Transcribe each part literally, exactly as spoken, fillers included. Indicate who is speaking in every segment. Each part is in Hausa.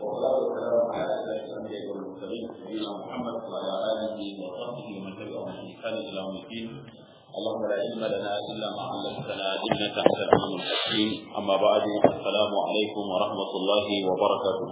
Speaker 1: والصلاة والسلام على أشرف الأنبياء والمرسلين نبينا محمد وعلى آله وصحبه ومن تبعهم بإحسان إلى يوم الدين. اللهم لا علم لنا إلا ما علمتنا إنك أنت العليم الحكيم. أما بعد السلام عليكم ورحمة الله وبركاته.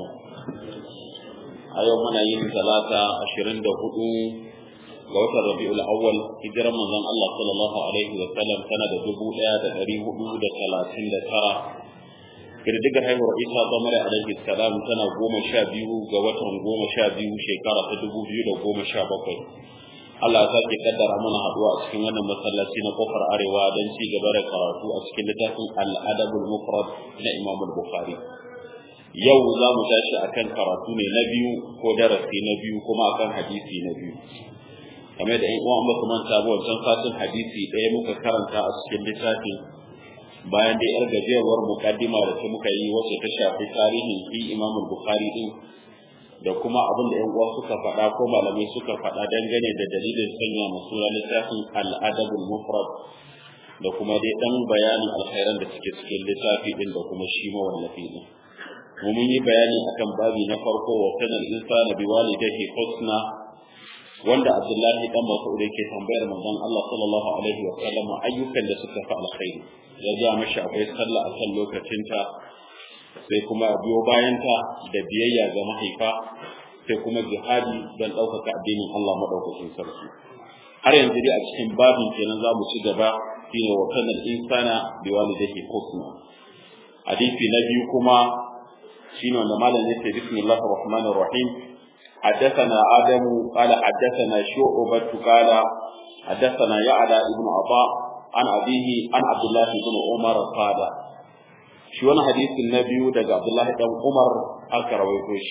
Speaker 1: أيومنا يوم ثلاثة عشرين دهودو ga watan Rabi'ul Awwal hijiran manzon Allah sallallahu alaihi wa sallam tana da dubu ɗaya da ɗari hudu da talatin da tara. Girdigar haihuwar Isa Zamare alaihi salam tana goma sha biyu ga watan goma sha biyu shekara ta dubu biyu da goma sha bakwai. Allah ya sake kaddara mana haɗuwa a cikin wannan masallaci na kofar Arewa don ci gaba da karatu a cikin littafin Al-Adabul Mufrad na Imam Bukhari. Yau za mu tashi akan karatu ne na biyu ko darasi na biyu kuma akan hadisi na biyu. kamar da in uwan basu manta ba wancan satin hadisi ɗaya muka karanta a cikin littafin bayan dai yar gajerwar mukaddima da ta muka yi wacce ta shafi tarihin fi Imam Bukhari din da kuma abin da ƴan uwa suka faɗa ko malamai suka faɗa dangane da dalilin sanya masura littafin Al-Adabul Mufrad da kuma dai dan bayanin alkhairan da suke cikin littafi din da kuma shi mawallafi din mun yi bayani akan babi na farko wa kana al-insanu biwalidayhi husna wanda Abdullahi dan Mas'ud yake tambayar manzon Allah sallallahu alaihi wa sallam ayyukan da suka fa alkhairi ya ga mashi akwai sallah a kan lokacinta sai kuma biyo bayanta da biyayya ga mahaifa sai kuma jihadi don ɗaukaka addinin Allah madaukakin sarki har yanzu dai a cikin babin kenan za mu ci gaba shine wa kana insana biwalidayhi husna hadisi na biyu kuma shine wanda malam yake bismillahir rahmanir rahim حدثنا آدم قال حدثنا شعبة قال حدثنا يعلى ابن عطاء عن أبيه عن عبد الله بن عمر قال شو أنا حديث النبي دجا عبد الله بن عمر أكرويكوش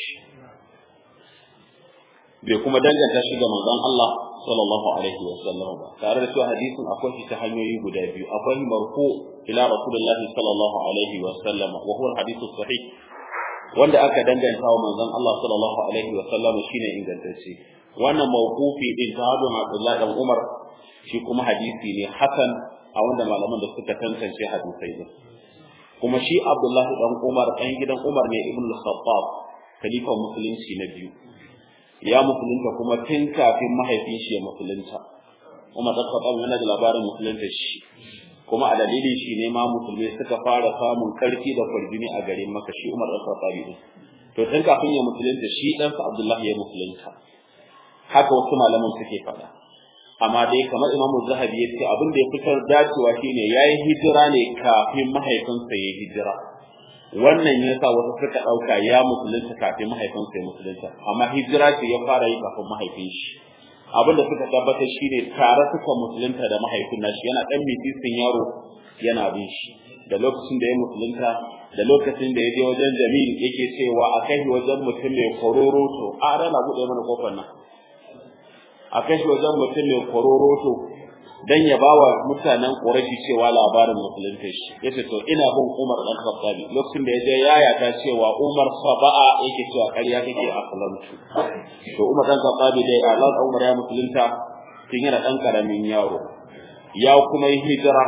Speaker 1: بيكم دنجا تشجع من الله صلى الله عليه وسلم تعرف شو حديث أقول في تحنيه بدابي أقول مرفوع إلى رسول الله صلى الله عليه وسلم وهو الحديث الصحيح wanda aka danganta wa manzon Allah sallallahu alaihi wa sallam shine ingantacce wannan mawqufi din ta hadu Abdullah dan Umar shi kuma hadisi ne hasan a wanda malaman da suka tantance hadisai din kuma shi Abdullah dan Umar dan gidan Umar ne ibn al-Khattab khalifa musulunci na biyu ya musulunta kuma tun kafin mahaifin shi ya musulunta Umar dan Khattab yana da labarin musulunta shi kuma a dalilin shi ne ma musulmai suka fara samun karfi da farjini a garin Makka shi Umar dan Khattab to tun kafin ya musulunta shi dan sa Abdullah ya musulunta haka wasu malaman suke faɗa amma dai kamar Imam Zahabi ya ce abin da ya fitar dacewa shine yayi hijira ne kafin mahaifinsa ya hijira wannan yasa wasu suka dauka ya musulunta kafin mahaifinsa ya musulunta amma hijira ce ya fara yi kafin mahaifin shi abin da suka tabbata shine tare suka musulunta da mahaifin nashi yana dan mitisin yaro yana bin shi da lokacin da ya musulunta da lokacin da ya je wajen Jamil yake cewa a kai wajen mutum mai kororoto a rana bude mana kofar nan a kai wajen mutum mai kororoto dan ya bawa mutanen Quraysh cewa labarin musulunta shi yace to ina bin Umar dan Khattab lokacin da ya je yaya ta cewa Umar saba'a yake cewa ƙarya kake a kalantu to Umar dan Khattab dai Allah Umar ya musulunta tun yana dan karamin yaro ya kuma yi hijira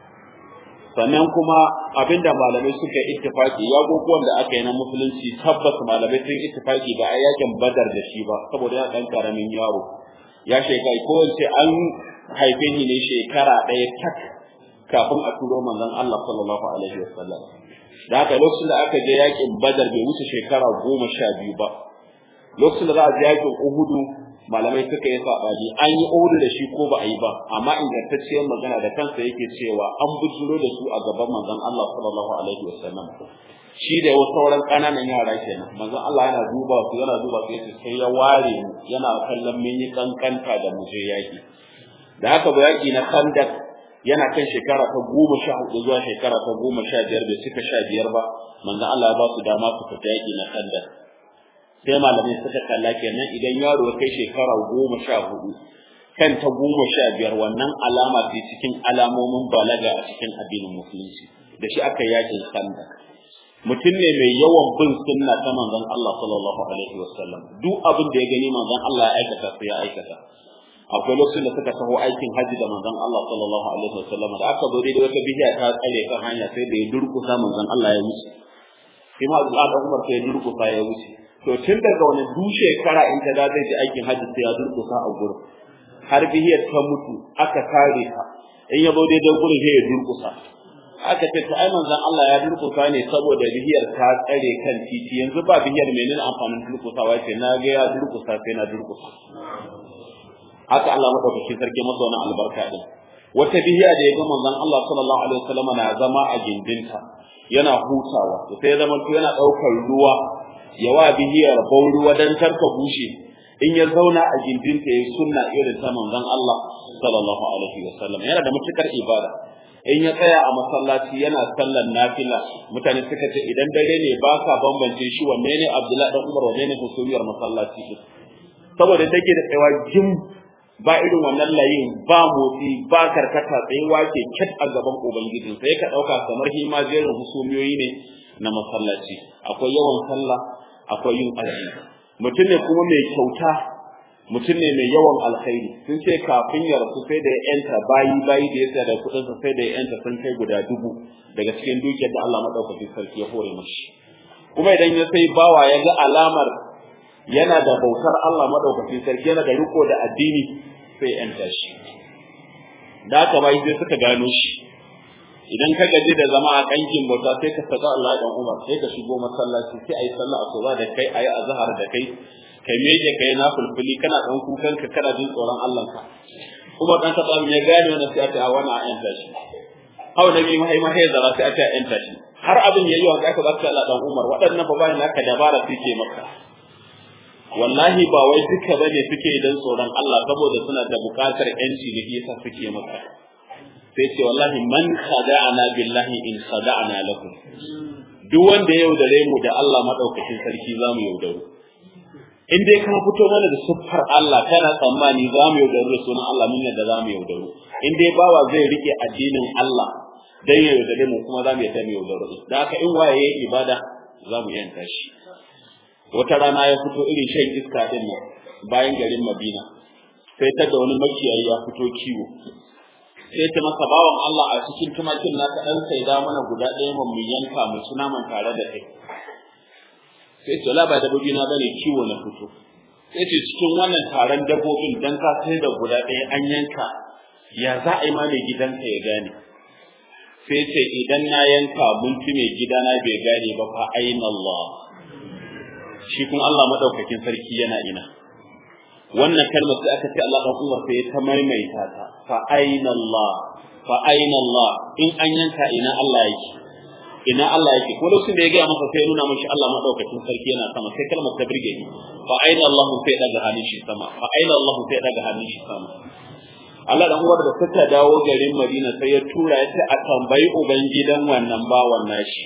Speaker 1: sannan kuma abinda malamai suka ittifaki ya goguwan da aka yi na musulunci tabbas malamai sun ittifaki ba a yakin Badar da shi ba saboda yana dan karamin yaro ya shekai ko wace an haife ni ne shekara ɗaya tak kafin a turo manzon Allah sallallahu alaihi wasallam da haka lokacin da aka je yakin Badar bai wuce shekara goma sha biyu ba lokacin da za a je yakin Uhudu malamai suka yi sabani an yi Uhudu da shi ko ba a yi ba amma ingantacciyar magana da kansa yake cewa an bujuro da su a gaban manzon Allah sallallahu alaihi wasallam shi da wasu sauran kananan yara kenan manzon Allah yana duba su yana duba su yace sai ya ware mu yana kallon mun yi kankanta da mu je yaki da haka ba yaki na Khandak yana kan shekara ta goma sha hudu zuwa shekara ta goma sha biyar bai cika sha biyar ba manzon Allah ya ba su dama su fita yaki na Khandak sai malamai suka kalla kenan idan yaro ya kai shekara goma sha hudu kan ta goma sha biyar wannan alama ce cikin alamomin balaga a cikin addinin musulunci da shi aka yakin Khandak mutum ne mai yawan bin sunna ta manzon Allah sallallahu alaihi wasallam duk abin da ya gani manzon Allah ya aikata sai ya aikata akwai lokacin da suka taho aikin haji da manzon Allah sallallahu alaihi wasallam da aka zo da wata bihiya ta tsare kan hanya sai da ya durkusa manzon Allah ya musu sai ma Abdullah dan Umar sai durkusa ya wuce to tun daga wani dushe kara in ta da zai ji aikin hajji sai ya durkusa a gurin har bihiyar ta mutu aka kare ta in ya zo daidai gurin sai ya durkusa aka ce ta ai manzon Allah ya durkusa ne saboda bihiyar ta tsare kan titi yanzu ba bihiyar menene amfanin durkusawa ce na ga ya durkusa sai na durkusa haka Allah madaukakin sarki masa wannan albarka din wata bihiya da ya ga manzon Allah sallallahu alaihi wasallam na zama a gindinta yana hutawa sai ya zama to yana daukar ruwa yawa bihiyar bau ruwa dan tarka bushe in ya zauna a gindinta yayi sunna irin ta manzon Allah sallallahu alaihi wasallam yana da mutukar ibada in ya tsaya a masallaci yana sallar nafila mutane suka ce idan dare ne ba ka bambance shi wanne ne Abdullahi dan Umar wanne ne husumiyar masallaci saboda take da tsayawa jim ba irin wannan layin ba motsi ba karkata tsayuwa ke kat a gaban ubangijin sai ka dauka kamar hima jerin husumiyoyi ne na masallaci akwai yawan sallah akwai yin azumi mutum ne kuma mai kyauta mutum ne mai yawan alkhairi sun ce kafin ya rasu sai da ya yanta bayi bayi da ya tsaya da kudin sa sai da ya yanta sun kai guda dubu daga cikin dukiyar da Allah madaukakin sarki ya hore mashi kuma idan ya sai bawa ya ga alamar yana da bautar Allah madaukakin sarki yana da riko da addini sai yanta shi da haka bai sai suka gano shi idan ka gaji da zama a kankin bauta sai ka saka Allah dan Umar sai ka shigo masallaci sai ayi sallah asuba da kai ayi azhar da kai kai meje kai na fulfuli kana dan kukan ka kana jin tsoron Allah ka Umar dan Khattab ya gane wannan sai aka wani a yanta shi hawa nabi mai mai zara sai aka yanta shi har abin yayi wa aka zaka Allah dan Umar waɗannan ba bayan naka dabara suke maka wallahi ba wai duka bane suke idan tsoron Allah saboda suna da bukatar yanci da yasa suke maka sai ce wallahi man khada'ana billahi in khada'ana lakum duk wanda ya yaudare mu da Allah madaukakin sarki zamu yaudaro in dai ka fito mana da siffar Allah kana tsammani zamu yaudaro da sunan Allah mun yadda zamu yaudaro in dai bawa zai rike addinin Allah dan ya yaudare mu kuma zamu yadda mu yaudaro dan haka in waye yayi ibada zamu yanta shi wata rana ya fito irin shan iska din nan bayan garin Madina sai ta da wani makiyayi ya fito kiwo sai ta masa bawan Allah a cikin tumakin naka dan sai da mana guda ɗaya mun mu yanka mu ci naman tare da kai sai to la ba dabbobi na bane kiwo na fito sai ce cikin wannan taron dabbobin dan ka sai da guda ɗaya an yanka ya za a yi ma mai gidanka ya gane sai ce idan na yanka mun ci mai gidana bai gane ba fa aina Allah shi kuma Allah madaukakin sarki yana ina wannan kalmar sai aka ce Allah dan Umar sai ta maimaita ta fa aina Allah fa aina Allah in an yanka ina Allah yake ina Allah yake ko lokacin da ya ga masa sai nuna mishi Allah madaukakin sarki yana sama sai kalmar ta burge ni fa aina Allah sai daga hannun shi sama fa aina Allah sai daga hannun shi sama Allah dan Umar da suka dawo garin Madina sai ya tura ya ce a tambayi ubangidan wannan bawan nashi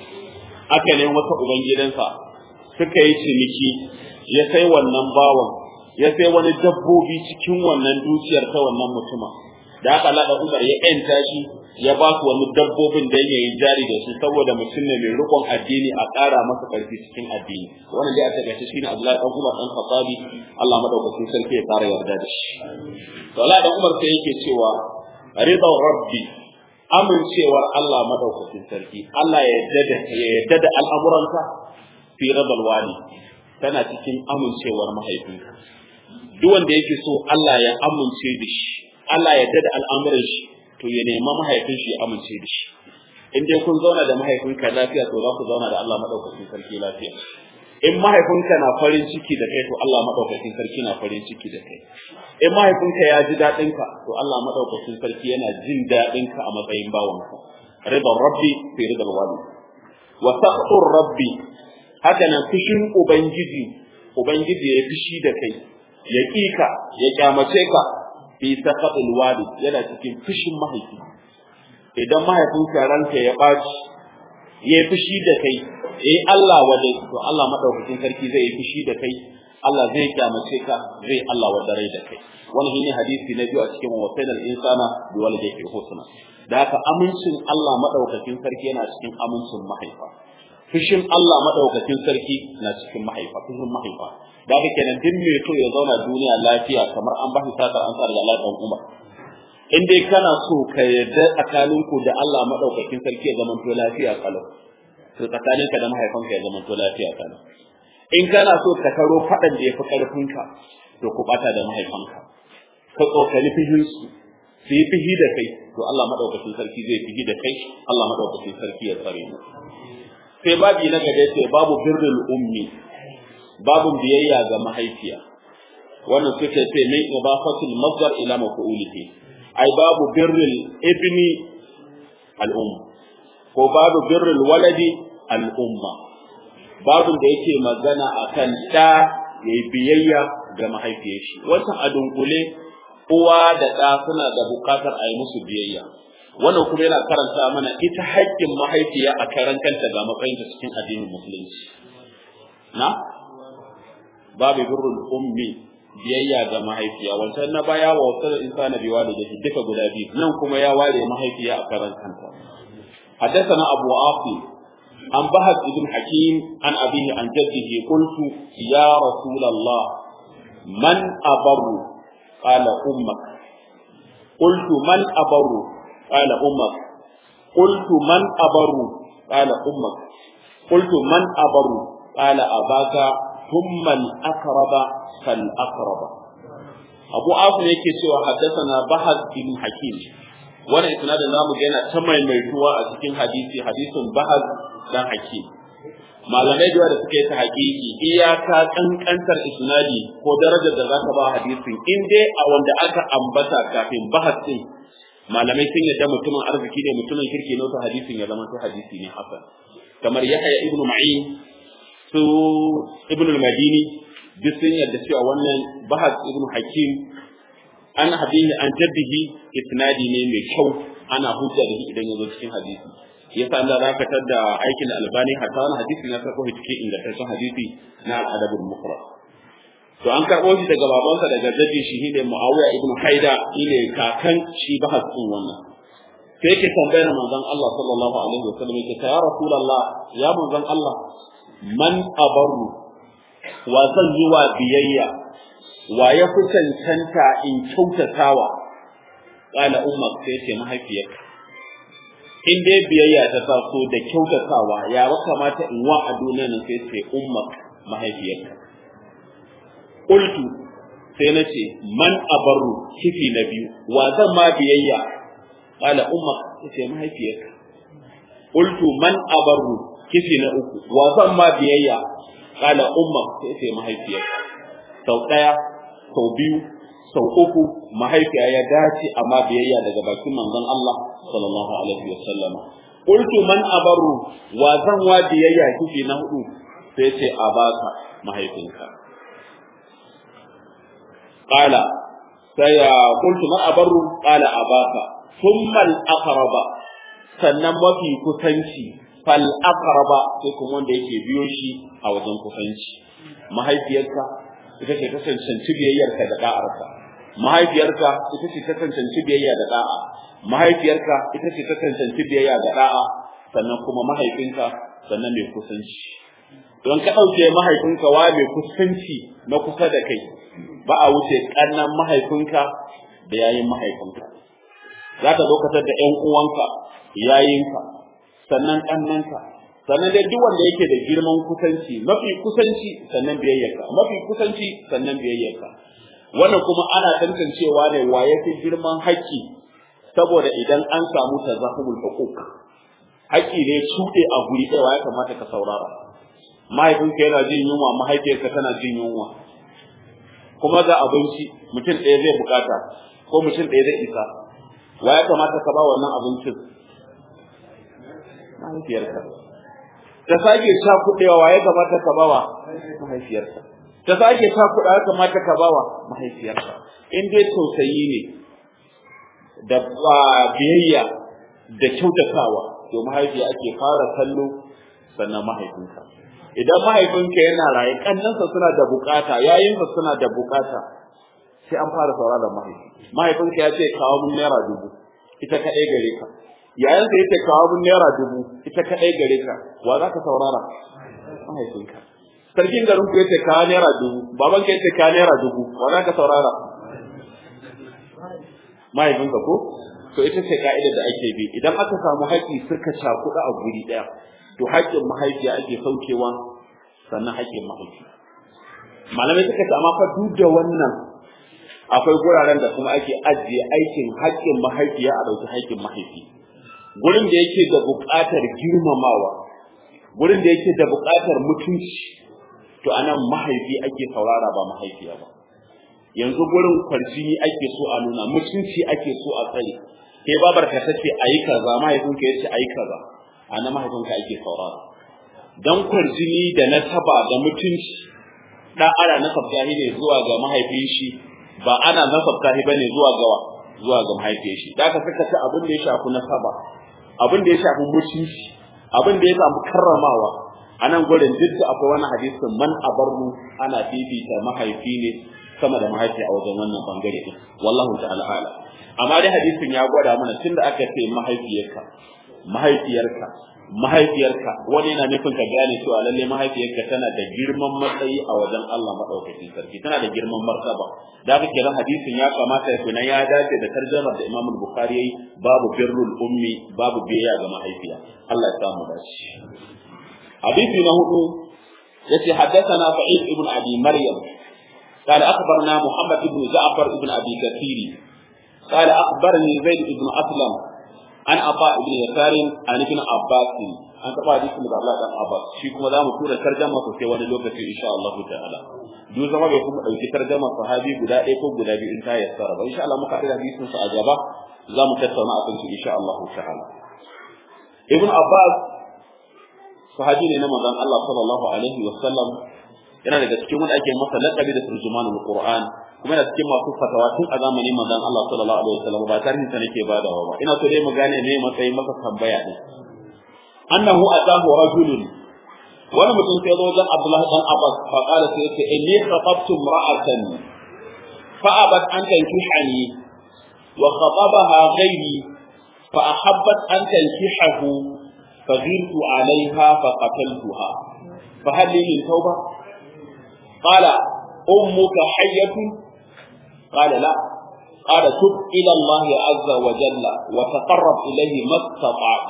Speaker 1: aka ne wata ubangidansa suka yi ciniki ya sai wannan bawan ya sai wani dabbobi cikin wannan dukiyar ta wannan mutuma da haka Allah da Umar ya enta shi ya ba su wani dabbobin da yake yin jari da su saboda mutum ne mai rikon addini a ƙara masa ƙarfi cikin addini wannan dai a takaice shine Abdullahi dan Umar dan Khattabi Allah madaukakin sarki ya ƙara yarda da shi to Allah dan Umar sai yake cewa rida rabbi amincewar Allah madaukakin sarki Allah ya yarda da ya yarda da al'amuranka fi radal wali tana cikin amincewar mahaifinka duk wanda yake so Allah ya amince da shi Allah ya yarda da al'amuran shi to ya nema mahaifin shi ya amince da shi in dai kun zauna da mahaifinka lafiya to za ku zauna da Allah madaukakin sarki lafiya in mahaifinka na farin ciki da kai to Allah madaukakin sarki na farin ciki da kai in mahaifinka ya ji dadin ka to Allah madaukakin sarki yana jin dadin ka a matsayin bawanka ridar rabbi fi ridal wali wa taqur rabbi haka nan fushin ubangiji ubangiji ya fishi da kai ya kika ya kyamace ka fi saqatul walid yana cikin fushin mahaifi idan mahaifinka ranka ya baci ya fushi da kai eh Allah wanda to Allah madaukakin sarki zai yi fushi da kai Allah zai kyamace ka zai Allah wadare da kai wannan shine hadisi na biyu a cikin wasailal insana bi walidayhi husna da haka amincin Allah madaukakin sarki yana cikin amincin mahaifa fushin Allah madaukakin sarki na cikin mahaifa fushin mahaifa da haka kenan din me to ya zauna duniya lafiya kamar an ba shi sakar an tsara da Allah dan Umar in dai kana so ka yarda tsakaninku da Allah madaukakin sarki ya zama to lafiya kalau to tsakaninka da mahaifanka ya zama to lafiya kana in kana so ka karo fadan da yafi karfinka to ku bata da mahaifanka ka tsokali fihin su su yi fihi da kai to Allah madaukakin sarki zai fihi da kai Allah madaukakin sarki ya tsare mu sai babi na gaba sai babu birrul ummi babu biyayya ga mahaifiya wannan suke ce mai idafatul masdar ila maf'ulihi ai babu birrul ibni al um ko babu birrul waladi al umma babu da yake magana akan da yayi biyayya ga mahaifiyar shi wannan adunkule uwa da da suna da bukatar a yi musu biyayya wannan kuma yana karanta mana ita haƙƙin mahaifiya a karan kanta ga matsayinta cikin addinin musulunci na babu birrul ummi biyayya ga mahaifiya wancan na baya wa wasal insana bi walidayhi duka guda biyu nan kuma ya ware mahaifiya a karan kanta حدثنا أبو عاصم عن بهز بن حكيم عن أبيه عن جده قلت يا رسول الله من أبر قال أمك قلت من أبر قال أمك قلت من أبر قال أمك قلت من أبر قال أباك ثم الأقرب فالأقرب أبو عاصم yake cewa حدثنا بهز بن حكيم wannan isnadin zamu ga yana ta maimaituwa a cikin hadisi hadisin Bahaz dan Hakim malamai da suka yi ta hakiki iyaka kankantar isnadi ko darajar da zaka ba hadisin in dai a wanda aka ambata kafin Bahaz din malamai sun yadda mutumin arziki ne mutumin kirki ne to hadisin ya zama to hadisi ne hasan kamar Yahya ibn Ma'in su ibn al-Madini duk sun yadda cewa wannan Bahaz ibn Hakim an habihi an jaddihi isnadi ne mai kyau ana hujja da shi idan yazo cikin hadisi yasa Allah zaka tada aikin albani hatta wannan hadisi na sako cikin ingantaccen hadisi na al-adabul mufrad to an karbo shi daga babansa daga jaddi shi ne Muawiya ibn Haida ne kakan shi bahas din wannan sai yake tambayar manzon Allah sallallahu alaihi wasallam yake ya rasulullah ya manzon Allah man abaru wa zan yi wa biyayya wa ya fi cancanta in kyautatawa kana ummak sai ce mahaifiyarka in dai biyayya ta taso da kyautatawa ya kamata in wa a duniya nan sai ce ummak mahaifiyarka qultu sai na ce man abaru kifi na biyu wa zan ma biyayya kana ummak sai ce mahaifiyarka qultu man abaru kifi na uku wa zan ma biyayya kana ummak sai ce mahaifiyarka sau daya sau biyu sau uku mahaifiya ya dace amma biyayya daga bakin manzon Allah sallallahu alaihi wasallam qultu man abaru wa zan wa biyayya kike na hudu sai ce abaka mahaifinka qala sai qultu man abaru qala abaka thumma al aqraba sannan mafi kusanci fal aqraba sai kuma wanda yake biyo shi a wajen kusanci mahaifiyarka ita ce ta cancanci biyayyarka da da'arka mahaifiyarka ita ce ta cancanci biyayya da da'a mahaifiyarka ita ce ta cancanci biyayya da da'a sannan kuma mahaifinka sannan mai kusanci don ka ɗauke mahaifinka wa mai kusanci na kusa da kai ba a wuce ƙannan mahaifinka da yayin mahaifinka za ka lokatar da ƴan uwanka yayinka sannan ƙannanka sannan dai duk wanda yake da girman kusanci mafi kusanci sannan biyayyarka mafi kusanci sannan biyayyarka wannan kuma ana tantancewa ne wa yafi girman haƙƙi saboda idan an samu tazahumul huquq haƙƙi ne shuɗe a guri ɗaya ya kamata ka saurara mahaifinka yana jin yunwa mahaifiyarka tana jin yunwa kuma ga abinci mutum ɗaya zai bukata ko mutum ɗaya zai isa wa ya kamata ka ba wannan abincin mahaifiyarka ta sake ta kuɗewa ya kamata ka bawa mahaifiyarka ta sake ta kuɗa ya kamata ka bawa mahaifiyarka in dai tausayi ne da biyayya da kyautatawa to mahaifiya ake fara kallo sannan mahaifinka idan mahaifinka yana raye kannansa suna da bukata yayinsa suna da bukata sai an fara sauraron mahaifi mahaifinka ya ce kawo mun naira dubu ita kaɗai gare ka yayin da yake kawo mun naira dubu ita kadai gare ka wa za ka saurara mahaifinka sarkin garin ku yace kawo naira dubu baban ka yace kawo naira dubu wa za ka saurara mahaifinka ko to ita ce ka'idar da ake bi idan aka samu haƙi suka cakuɗa a guri ɗaya to haƙƙin mahaifiya ake saukewa sannan haƙƙin mahaifi malamai suka ce amma fa duk da wannan akwai guraren da kuma ake ajiye aikin haƙƙin mahaifiya a ɗauki haƙƙin mahaifi gurin da yake da buƙatar girmamawa gurin da yake da buƙatar mutunci to anan mahaifi ake saurara ba mahaifiya ba yanzu gurin kwarjini ake so a nuna mutunci ake so a tsare ke babar ka tace ayi kaza mahaifinka yace ayi kaza anan mahaifinka ake saurara dan kwarjini da nasaba da mutunci da ana nasabta ne zuwa ga mahaifin shi ba ana nasabta shi bane zuwa ga zuwa ga mahaifin shi da ka saka ta abin da ya shafi nasaba abin da ya shafi mutunci abin da ya samu karramawa anan gurin duk akwai wani hadisin man abarru ana fifita mahaifi ne sama da mahaifi a wajen wannan bangare din wallahu ta'ala ala amma dai hadisin ya gwada mana tunda aka ce mahaifiyarka mahaifiyarka mahaifiyarka wani yana nufin ka gane cewa lalle mahaifiyarka tana da girman matsayi a wajen Allah madaukakin sarki tana da girman martaba da haka kiran hadisin ya kamata ya kuna ya dace da tarjumar da Imam Bukhari yayi babu birrul ummi babu biyayya ga mahaifiya Allah ya samu dace hadisi na hudu yace haddathana Sa'id ibn Abi Maryam قال أخبرنا محمد بن جعفر بن أبي كثير قال أخبرني زيد بن أسلم عن عطاء بن يسار عن ابن عباس عن تبع حديث من الله بن عباس شي kuma zamu tura tarjuma ko sai wani lokaci insha Allah ta'ala duk zama bai kuma dauki tarjuma sahabi guda ɗaya ko guda biyu in ta yassara ba insha Allah muka da hadisin sa a gaba zamu tattauna akan shi insha Allah ta'ala ibn Abbas sahabi ne na manzon Allah sallallahu alaihi wasallam yana daga cikin wanda ake masa laqabi da turjumanul Qur'an kuma yana cikin masu fatawa tun a zamanin manzon Allah sallallahu alaihi wasallam ba tarihin sa nake badawa ba ina so dai mu gane me matsayin masa tambaya din annahu atahu rajulun wani mutum sai zo wajen Abdullah dan Abbas fa qala sai yace inni khatabtu imra'atan fa abat an tankihani wa khatabaha ghayri fa ahabbat an tankihahu fa ghirtu 'alayha fa qataltuha fa hal li min tawba قال أمك حية قال لا قال تب إلى الله عز وجل وتقرب إليه ما استطعت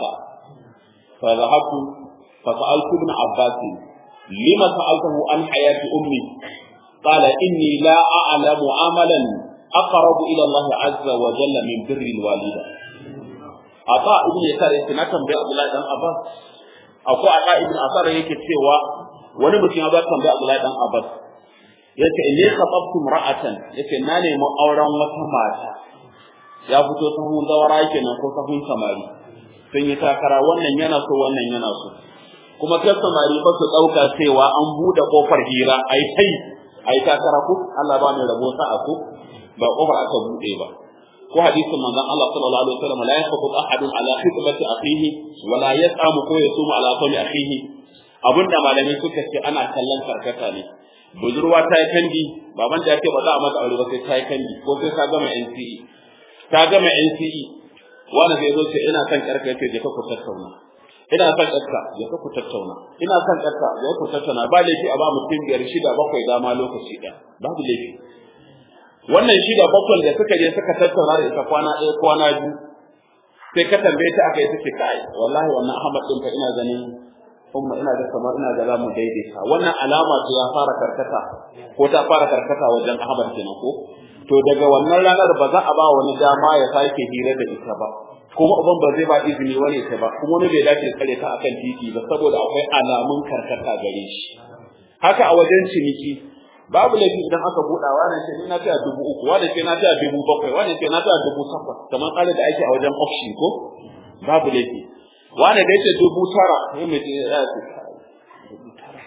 Speaker 1: فذهبت فسألت ابن عباس لما سألته عن حياة أمي قال إني لا أعلم عملا أقرب إلى الله عز وجل من بر الوالدة عطاء ابن يسار يتنكم بعبد الله بن عباس أو عطاء ابن أثار يكتسوا wani mutum ya ba tambaya Abdullahi dan Abbas yace inni khatabtu mar'atan yace na nemi auren wata mata ya fito sahun zawara yake nan ko sahun samari sun yi takara wannan yana so wannan yana so kuma kai samari ba su dauka cewa an bude kofar hira ai tai ai takara ku Allah ba mai rabo sa'a ku ba kofar aka bude ba ko hadisin manzon Allah sallallahu alaihi wasallam la yaqut ahadun ala khitbati akhihi wa la yas'amu ko yasumu ala qawli akhihi abinda malamai suka ce ana kallon karkata ne budurwa ta yi kandi baban ta ce ba za a mata aure ba sai ta yi kandi ko sai ta gama N C E ta gama N C E wanda zai zo ce ina son karka yace je ka ku tattauna ina son karka je ka ku tattauna ina son karka je ku tattauna ba laifi a ba mutum biyar shida bakwai dama lokaci ɗaya babu laifi wannan shida bakwai da suka je suka tattauna da ita kwana ɗaya kwana biyu sai ka tambaye ta aka yi take kai wallahi wannan Ahmad din fa ina ganin kuma ina da kamar ina da zamu daidaita wannan alama ce ya fara karkata ko ta fara karkata wajen Ahmad kenan ko to daga wannan ranar ba za a ba wani dama ya sake hira da ita ba kuma uban ba zai ba izini wani ta ba kuma wani bai dace tsare ta akan titi ba saboda akwai alamun karkata gare shi haka a wajen ciniki babu laifi idan aka buɗa wannan ce na ta dubu uku wannan ce na ta dubu bakwai wannan ce na ta dubu takwas kamar tsarin da ake a wajen auction ko babu laifi wani da yake dubu tara sai mai ya ce dubu tara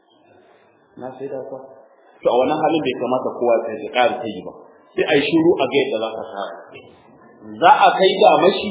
Speaker 1: na sai da ka to a wannan halin bai kamata kowa sai ya ƙara kai ba sai ai shiru a ga yadda za ka sa za a kai ga mashi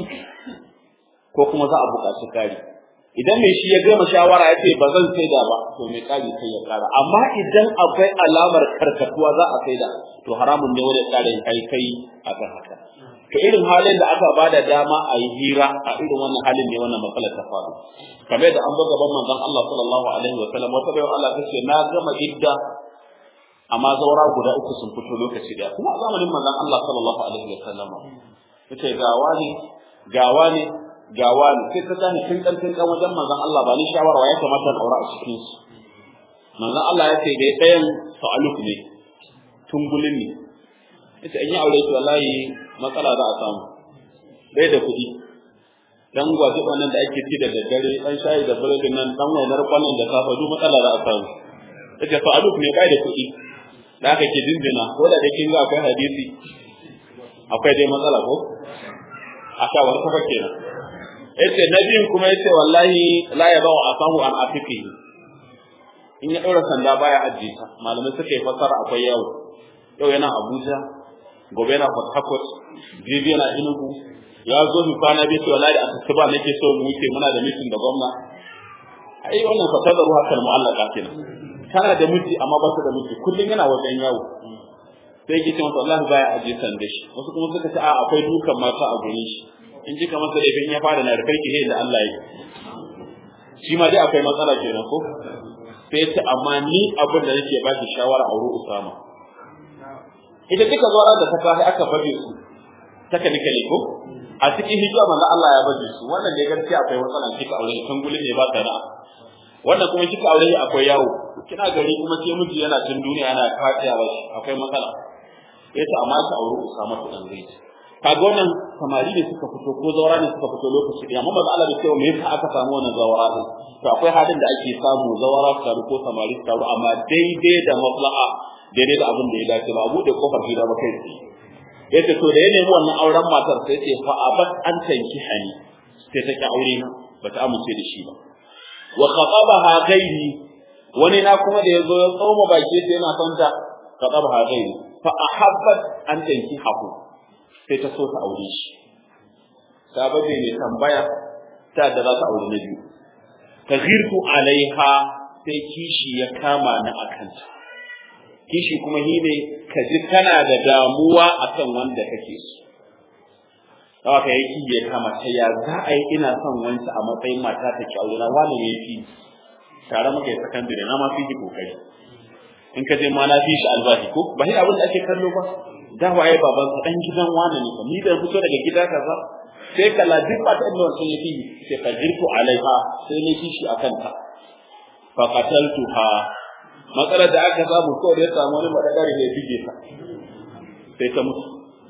Speaker 1: ko kuma za a buƙaci kari idan mai shi ya gama shawara ya ce ba zan sai da ba to mai kari sai ya ƙara amma idan akwai alamar karkatuwa za a sai da to haramun ne wanda tsarin kai kai akan haka to irin halin da aka bada dama a yi hira a irin wannan halin ne wannan matsalar ta faru kamar da an zo gaban manzon Allah sallallahu alaihi wa sallam wata bayan Allah ta ce na gama idda amma zaura guda uku sun fito lokaci daya kuma a zamanin manzon Allah sallallahu alaihi wa sallam yace ga wani ga wani ga wani sai ta tani tun kan tun kan wajen manzon Allah ba ni shawara ya kamata na aure a cikin su manzon Allah ya ce dai ɗayan sa'aluk ne tungulin ne yace an yi aure shi wallahi matsala za a samu bai da kuɗi dan gwaji wannan da ake ci da daddare dan shayi da buredin nan dan wainar kwanan da safa duk matsala za a samu yace sa'aluk ne bai da kuɗi da aka ke dindina ko da kin ga akwai hadisi akwai dai matsala ko a shawar kafa kenan yace nabiyin kuma yace wallahi la yabau asahu an afiki in ya daura sanda baya ajiye ta malamai suka yi fasara akwai yawo yau yana Abuja gobe yana Port Harcourt jibi yana Enugu ya zo mu kwana bi to wallahi a tsaba nake so mu wuce muna da meeting da gwamna ai wannan fasara ruha kal mu'allaka kenan kana da miji amma ba ta da miji kullun yana wajen yawo sai ki ce wallahi baya ajiye sanda shi wasu kuma suka ce a akwai dukan mata a gurin shi in ji kamar sai in ya fara na rufe ki da Allah yi shi ma dai akwai matsala kenan ko sai ta amma ni abin da nake ba ki shawara aure Usama ita duka zuwa da ta kai aka baje su technically ko a cikin hijira manzo Allah ya baje su wannan dai gaskiya akwai matsala kika aure kan gulin ne ba ta da wannan kuma kika aure akwai yawo kina gari kuma ke miji yana cin duniya yana fatiya ba akwai matsala yace amma ki aure Usama to dan zai kaga wannan samari ne suka fito ko zawara ne suka fito lokaci da amma Allah bai ce me yasa aka samu wannan zawara din to akwai halin da ake samu zawara su ko samari su amma daidai da maslaha daidai da abin da ya dace ba bude kofar gida ba kai yace to da ya nemi wannan auren matar sai ce fa abat an tanki hani sai ta ki aure na bata amince da shi ba wa khatabaha ghairi wani na kuma da yazo ya tsoma baki sai yana son ta khatabaha ghairi fa ahabbat an tanki haku sai ta so ta aure shi sababe ne tambaya ta da za ta aure na biyu taghirtu alaiha sai kishi ya kama ni akanta kishi kuma shine ka ji kana da damuwa akan wanda kake so dawa kai yake ya kama ta ya za a yi ina son wanda a matsayin mata ta ki aure na wani ne fi tare muke secondary na ma fi ki kokari in ka je ma na fi shi albashi ko ba shi abin da ake kallo ba da waye baban sa dan gidan wani ne ni da fito daga gida kaza sai kala duk ba ta inda wannan yake sai ka jirku alaiha sai ne kishi akan ta fa qataltuha matsalar da aka samu ko da ya samu wani madagari ne bige ta sai ta mutu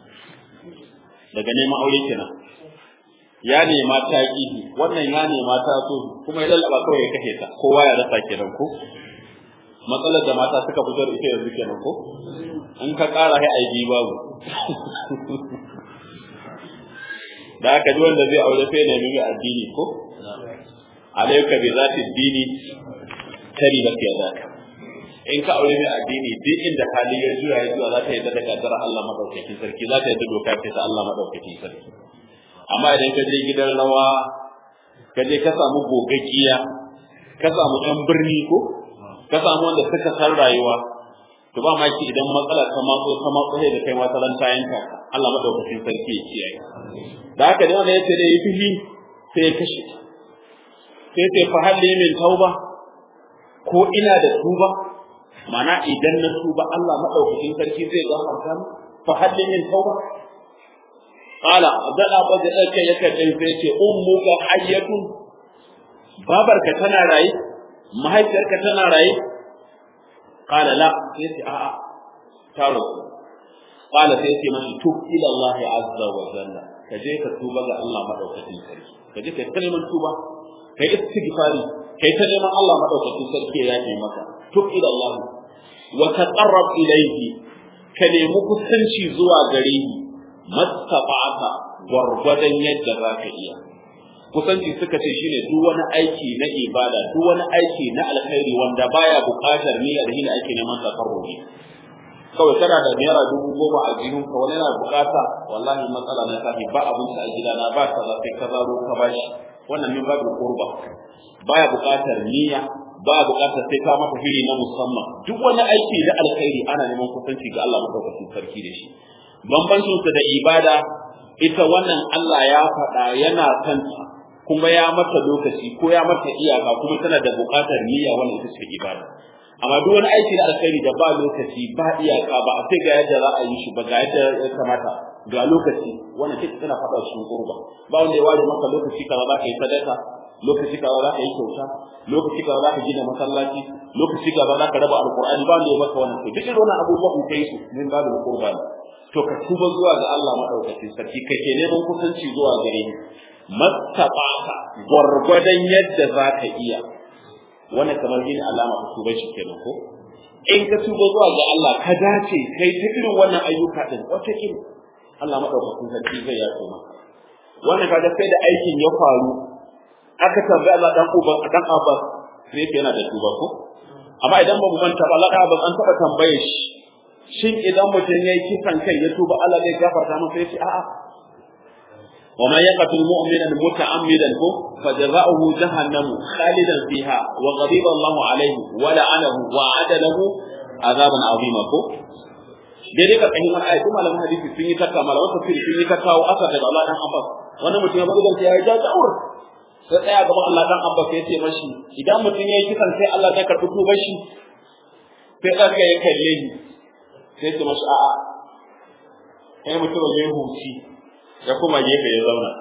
Speaker 1: daga neman aure kenan ya nema ta ki wannan ya nema ta so kuma ya lallaba kawai ya kashe ta kowa ya rasa kenan ko matsalar da mata suka fitar ita yanzu kenan ko in ka ƙara sai ai bi babu da aka ji wanda zai aure sai ne mai addini ko alayka bi zati dini kari ba ke da in ka aure mai addini duk inda hali ya juya ya juya za ta yadda da kadar Allah madaukakin sarki za ta yadda doka ta Allah madaukakin sarki amma idan ka je gidan rawa ka je ka samu gogaggiya ka samu ɗan birni ko ka samu wanda suka san rayuwa to ba ma ki idan matsala ta matso ta matso da kai matsalan ta yanka Allah madaukakin sarki ya kiyaye da haka da wanda yace da yi fihi sai ya kashe sai sai fa halli min tauba ko ina da tuba mana idan na tuba Allah madaukakin sarki zai gafarta mu fa halli min tauba qala abdalla baje dake yake dai sai ce ummuka hayyatun babarka tana raye mahaifiyarka tana raye qala la sai ce a'a ta rasu qala sai ce mashi tub ila Allah azza wa jalla kaje ka tuba ga Allah madaukakin sarki kaje kai kalmar tuba kai istighfari kai ta neman Allah madaukakin sarki ya yi maka tub ila Allah wa taqarrab ilayhi ka nemi kusanci zuwa gare shi mastata'ata gwargwadon yadda zaka iya kusanci suka ce shine duk wani aiki na ibada duk wani aiki na alkhairi wanda baya buƙatar niyyar da shine ake neman takarrubi kawai kana da naira dubu goma a jihun ka wani yana buƙata wallahi matsala na sahi ba abinci a gida na ba kaza sai ka zaro ka bashi wannan min babu qurba baya buƙatar niyya baya buƙatar sai ka maka hiri na musamman duk wani aiki na alkhairi ana neman kusanci ga Allah madaukakin sarki da shi bambancin sa da ibada ita wannan Allah ya faɗa yana santa kuma ya mata lokaci ko ya mata iyaka kuma tana da buƙatar niyya wannan ita ce ibada amma duk wani aiki da alkhairi da ba lokaci ba iyaka ba a sai ga yadda za a yi shi ba ga yadda ya kamata ga lokaci wannan duk tana faɗa cikin qurba ba wanda ya ware maka lokaci kaza za ka yi sadaka lokaci kaza za ka yi kyauta lokaci kaza za ka gina masallaci lokaci kaza za ka raba alqur'ani ba wanda ya maka wannan to duk irin wannan abubuwan in kai su min babu qurba to ka tuba zuwa ga Allah madaukakin sarki kake neman kusanci zuwa gare ni mastabaka gwargwadon yadda za ka iya wannan kamar yin alama ta tuba shi kenan ko in ka tuba zuwa ga Allah ka dace kai ta irin wannan ayyuka din wata kin Allah madaukakin sarki zai yafe maka wannan kaga sai da aikin ya faru aka tambaye Allah dan uban dan Abbas sai yana da tuba ko amma idan ba mu manta ba Allah dan Abbas an taba tambaye shi shin idan mutum yayi kisan kai ya tuba Allah zai gafarta masa sai a'a وما يقتل مؤمنا متعمدا فجزاؤه جهنم خالدا فيها وغضب الله عليه ولعنه وأعد له عذابا عظيما ko dai ka kai wannan ayatu malaman hadisi sun yi takka malaman tafsir sun yi takka wa aka daga Allah dan Abbas wannan mutum ya bugan ya yi jawur sai tsaya gaban Allah dan Abbas ya ce mashi idan mutum yayi kisan sai Allah zai karbi tubar shi sai aka yi kalle ni sai ce mashi a'a kai mutum ya huci ya kuma gefe ya zauna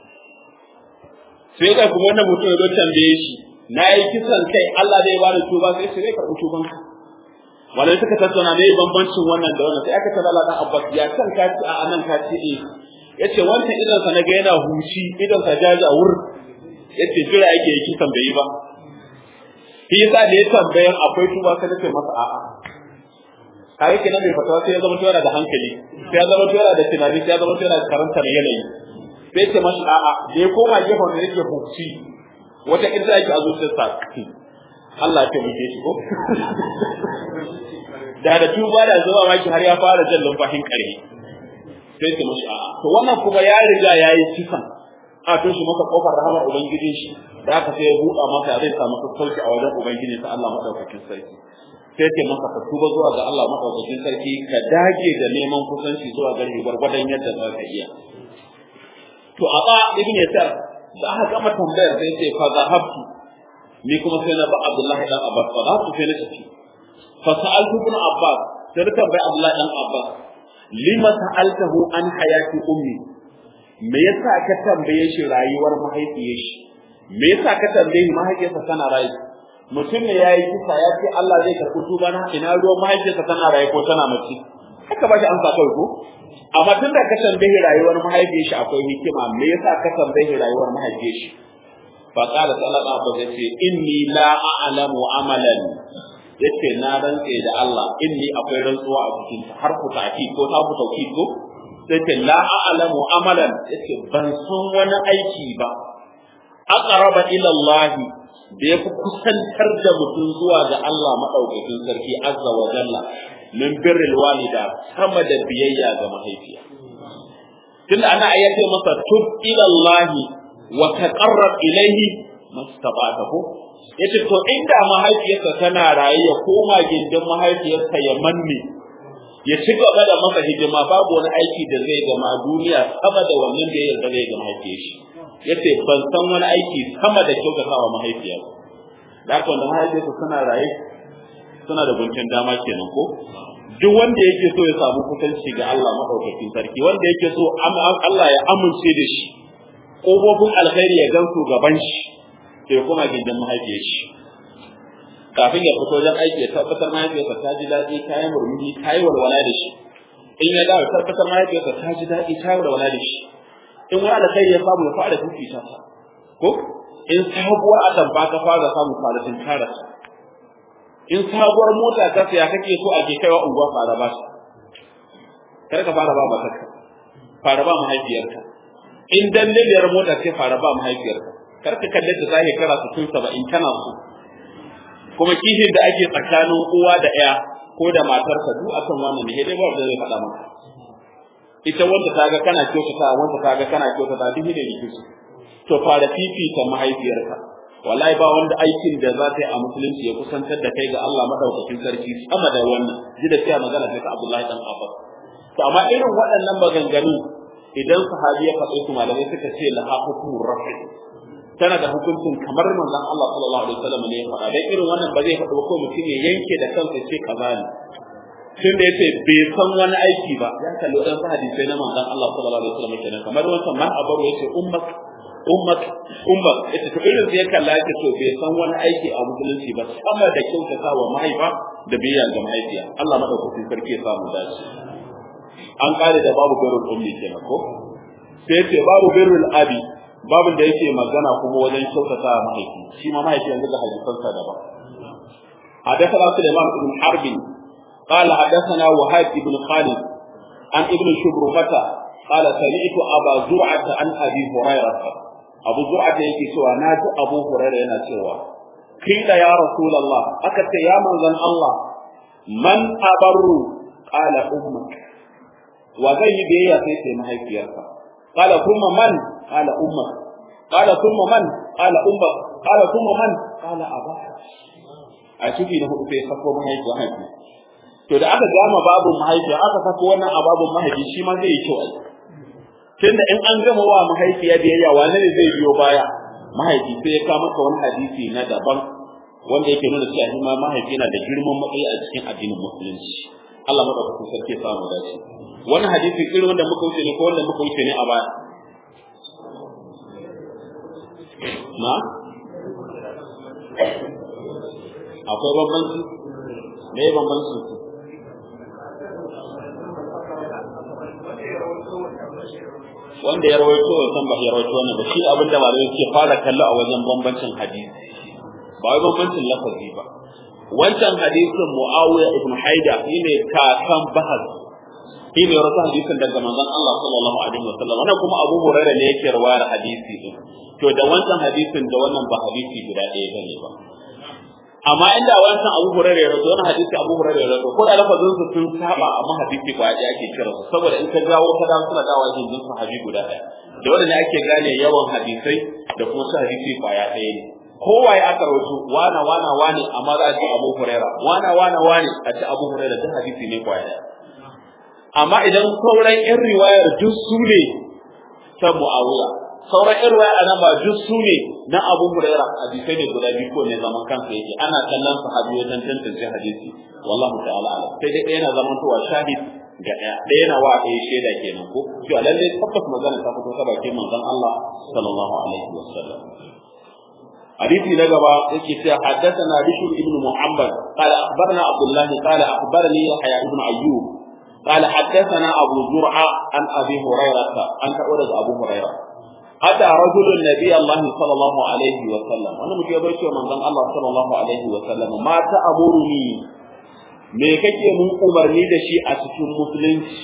Speaker 1: sai ga kuma wannan mutum ya zo tambaye shi na yi kisan kai Allah zai bani tuba sai sai ka karbi tuban ka wanda suka tattauna ne bambancin wannan da wannan sai aka tada Allah dan Abbas ya kan ka ci a anan ka ci eh yace wannan idan sa naga yana huci idan sa jaji a wur yace jira yake yi kisan bai yi ba shi yasa da ya tambayan akwai tuba sai nace masa a'a kai kenan bai fatawa sai ya zama yana da hankali sai ya zama yana da tunani sai ya zama yana da karantar yanayi sai ce mashi a'a da ya koma gefen da yake huci wata idda yake a zuciyarsa Allah ya taimake shi ko da da tuba da zuwa maki har ya fara jan lumfashin karhi sai ce mashi a'a to wannan kuma ya riga yayi kisan a to shi maka kofar rahmar ubangijin shi da aka sai ya buɗa masa zai samu sauki a wajen ubangiji ta Allah madaukakin sarki sai ce masa ka tuba zuwa ga Allah madaukakin sarki ka dage da neman kusanci zuwa gare shi gwargwadon yadda za ka iya to a ba ibn Yasar da aka gama tambayar sai ce fa zahabtu ni kuma sai na ba Abdullahi dan Abbas fa zahabtu sai na tafi fa sa'altu ibn Abbas sai da tambayi Abdullahi dan Abbas lima sa'altahu an hayati ummi me yasa ka tambaye shi rayuwar mahaifiyar shi me yasa ka tambaye mahaifiyarsa tana rayu mutum ne yayi kisa ya ce Allah zai karɓi tuba na ina ruwan mahaifiyarsa tana raye ko tana mace haka ba shi amsa kawai ko amma tun da ka tambaye rayuwar mahaifiyar shi akwai hikima me yasa ka tambaye rayuwar mahaifiyar shi fa qala sallallahu alaihi wasallam yace inni la a'lamu amalan yace na rantse da Allah inni akwai rantsuwa a cikin har ku ta'ki ko ta ku tauki ko yace la a'lamu amalan yace ban san wani aiki ba aqraba ila Allah da ya fi kusantar da mutum zuwa ga Allah maɗaukakin sarki azza wa jalla min birril walida sama da biyayya ga mahaifiya tunda ana ayyace masa tub ila Allah wa taqarrab ilayhi mastabata ko yace to inda mahaifiyarsa tana raye ya koma gindin mahaifiyarsa ya manne ya ci gaba da masa hidima babu wani aiki da zai gama duniya sama da wannan da ya yarda zai ga mahaifiyar shi yace ban san wani aiki sama da kyautatawa mahaifiya da haka wanda mahaifiyarsa suna raye suna da guntun dama kenan ko duk wanda yake so ya samu kusanci ga Allah madaukakin sarki wanda yake so Allah ya amince da shi kofofin alkhairi ya gansu gaban shi sai kuma gindin mahaifiyar shi kafin ya fito wajen aiki ya tabbatar mahaifiyarsa ta ji daɗi ta yi murmushi ta yi walwala da shi in ya dawo tabbatar mahaifiyarsa ta ji daɗi ta yi walwala da shi in wani alkhairi ya samu ya fara fifita ta ko in sabuwar atamfa ka fara samu faratin tara in sabuwar mota ka saya kake so a ke kaiwa unguwa fara ba shi kar ka fara ba matarka fara ba mahaifiyarka in dandaliyar mota ce fara ba mahaifiyarka kar ka kalle ta zahiri kara sittin saba'in kana so kuma kishin da ake tsakanin uwa da ɗaya ko da matarka duk akan wannan ne dai ba da zai faɗa maka ita wanda ta ga kana kyautata wanda ta ga kana kyautata duk da yake su to fara fifita mahaifiyarka wallahi ba wanda aikin da za ta yi a musulunci ya kusantar da kai ga Allah madaukakin sarki sama da wannan ji da cewa magana ta Abdullahi dan Abbas to amma irin waɗannan maganganu idan sahabi ya faɗe su malamai suka ce la hukumur rafi tana da hukuncin kamar manzon Allah sallallahu alaihi wasallam ne ya faɗa dan irin wannan ba zai faɗo ko mutum ya yanke da kansa ce kaza ne tun da yace bai san wani aiki ba ya kalli wadansu hadisai na manzon Allah sallallahu alaihi wasallam kenan kamar wancan man abaru yace ummak ummak ummak yace to irin sai kalla yake to bai san wani aiki a musulunci ba sama da kyautata wa mahaifa da biyayya ga mahaifiya Allah madaukakin sarki ya samu dace an kare da babu birrul ummi kenan ko sai yace babu birrul abi babin da yake magana kuma wajen kyautata wa mahaifi shi ma mahaifi yanzu da hadisansa daban حدثنا سليمان بن حرب قال حدثنا وهاب بن خالد عن ابن شبرمة قال سمعت أبا زرعة عن أبي هريرة أبو زرعة يكي سوى ناجي أبو هريرة ينا سوى قيل يا رسول الله أكت يا من الله من أبر قال أمك وزي بيا سيسي ما هي فيها قال ثم من قال أمك قال ثم من قال أمك قال ثم من قال أباك أشوفي له في خطوة ما هي فيها to da aka gama babun mahaifiya aka saka wannan a babun mahaifi shi ma zai yi kyau ai tunda in an gama wa mahaifiya biyayya wane ne zai biyo baya mahaifi sai ya kama maka wani hadisi na daban wanda yake nuna cewa shi ma mahaifi yana da girman matsayi a cikin addinin musulunci Allah madaukakin sarki ya samu dace wannan hadisi irin wanda muka wuce ne ko wanda muka wuce ne a baya na akwai bambanci me bambanci wanda ya rawaito wannan ba ya rawaito wannan ba shi abinda malamai suke fara kallo a wajen bambancin hadisi ba wai bambancin lafazi ba wancan hadisin Muawiya ibn Haida shine kakan bahas shine rawaito hadisin daga manzon Allah sallallahu alaihi wasallam wannan kuma Abu Hurairah ne yake rawayar hadisi din to da wancan hadisin da wannan ba hadisi guda ɗaya bane ba amma inda wancan Abu Hurairah ya rawaito wannan hadisi Abu Hurairah ya rawaito ko da lafazin su sun saba amma hadisi ba ya ake kira su saboda in ka jawo ka dawo suna dawo jin jin sahabi guda ɗaya da wannan ne ake gane yawan hadisai da kuma su hadisi kwaya ɗaya ne kowaye aka rawaito wana wana wani amma za a ce Abu Hurairah wana wana wani a ce Abu Hurairah duk hadisi ne kwaya ɗaya amma idan sauran yan riwayar duk su ne ta Muawiya sauran yan riwaya anan ba duk su ne na Abu Hurairah hadisai ne guda biyu ko ne zaman kansa yake ana kallon sahabi wajen tantance hadisi wallahu ta'ala alam sai dai yana zaman towa shahid ga ɗaya ɗaya na wa ɗaya shaida kenan ko to lalle tabbas magana ta fito ta bakin manzon Allah sallallahu alaihi wasallam hadisi na gaba yake cewa haddathana Bishr ibn Muhammad qala akhbarana Abdullah qala akhbarani Yahya ibn Ayyub قال حدثنا أبو زرعة عن أبي هريرة عن أولد أبو هريرة أتى رجل النبي الله صلى الله عليه وسلم وأنا مجيبت من ذن الله صلى الله عليه وسلم ما تأمرني me kake mun umarni da shi a cikin musulunci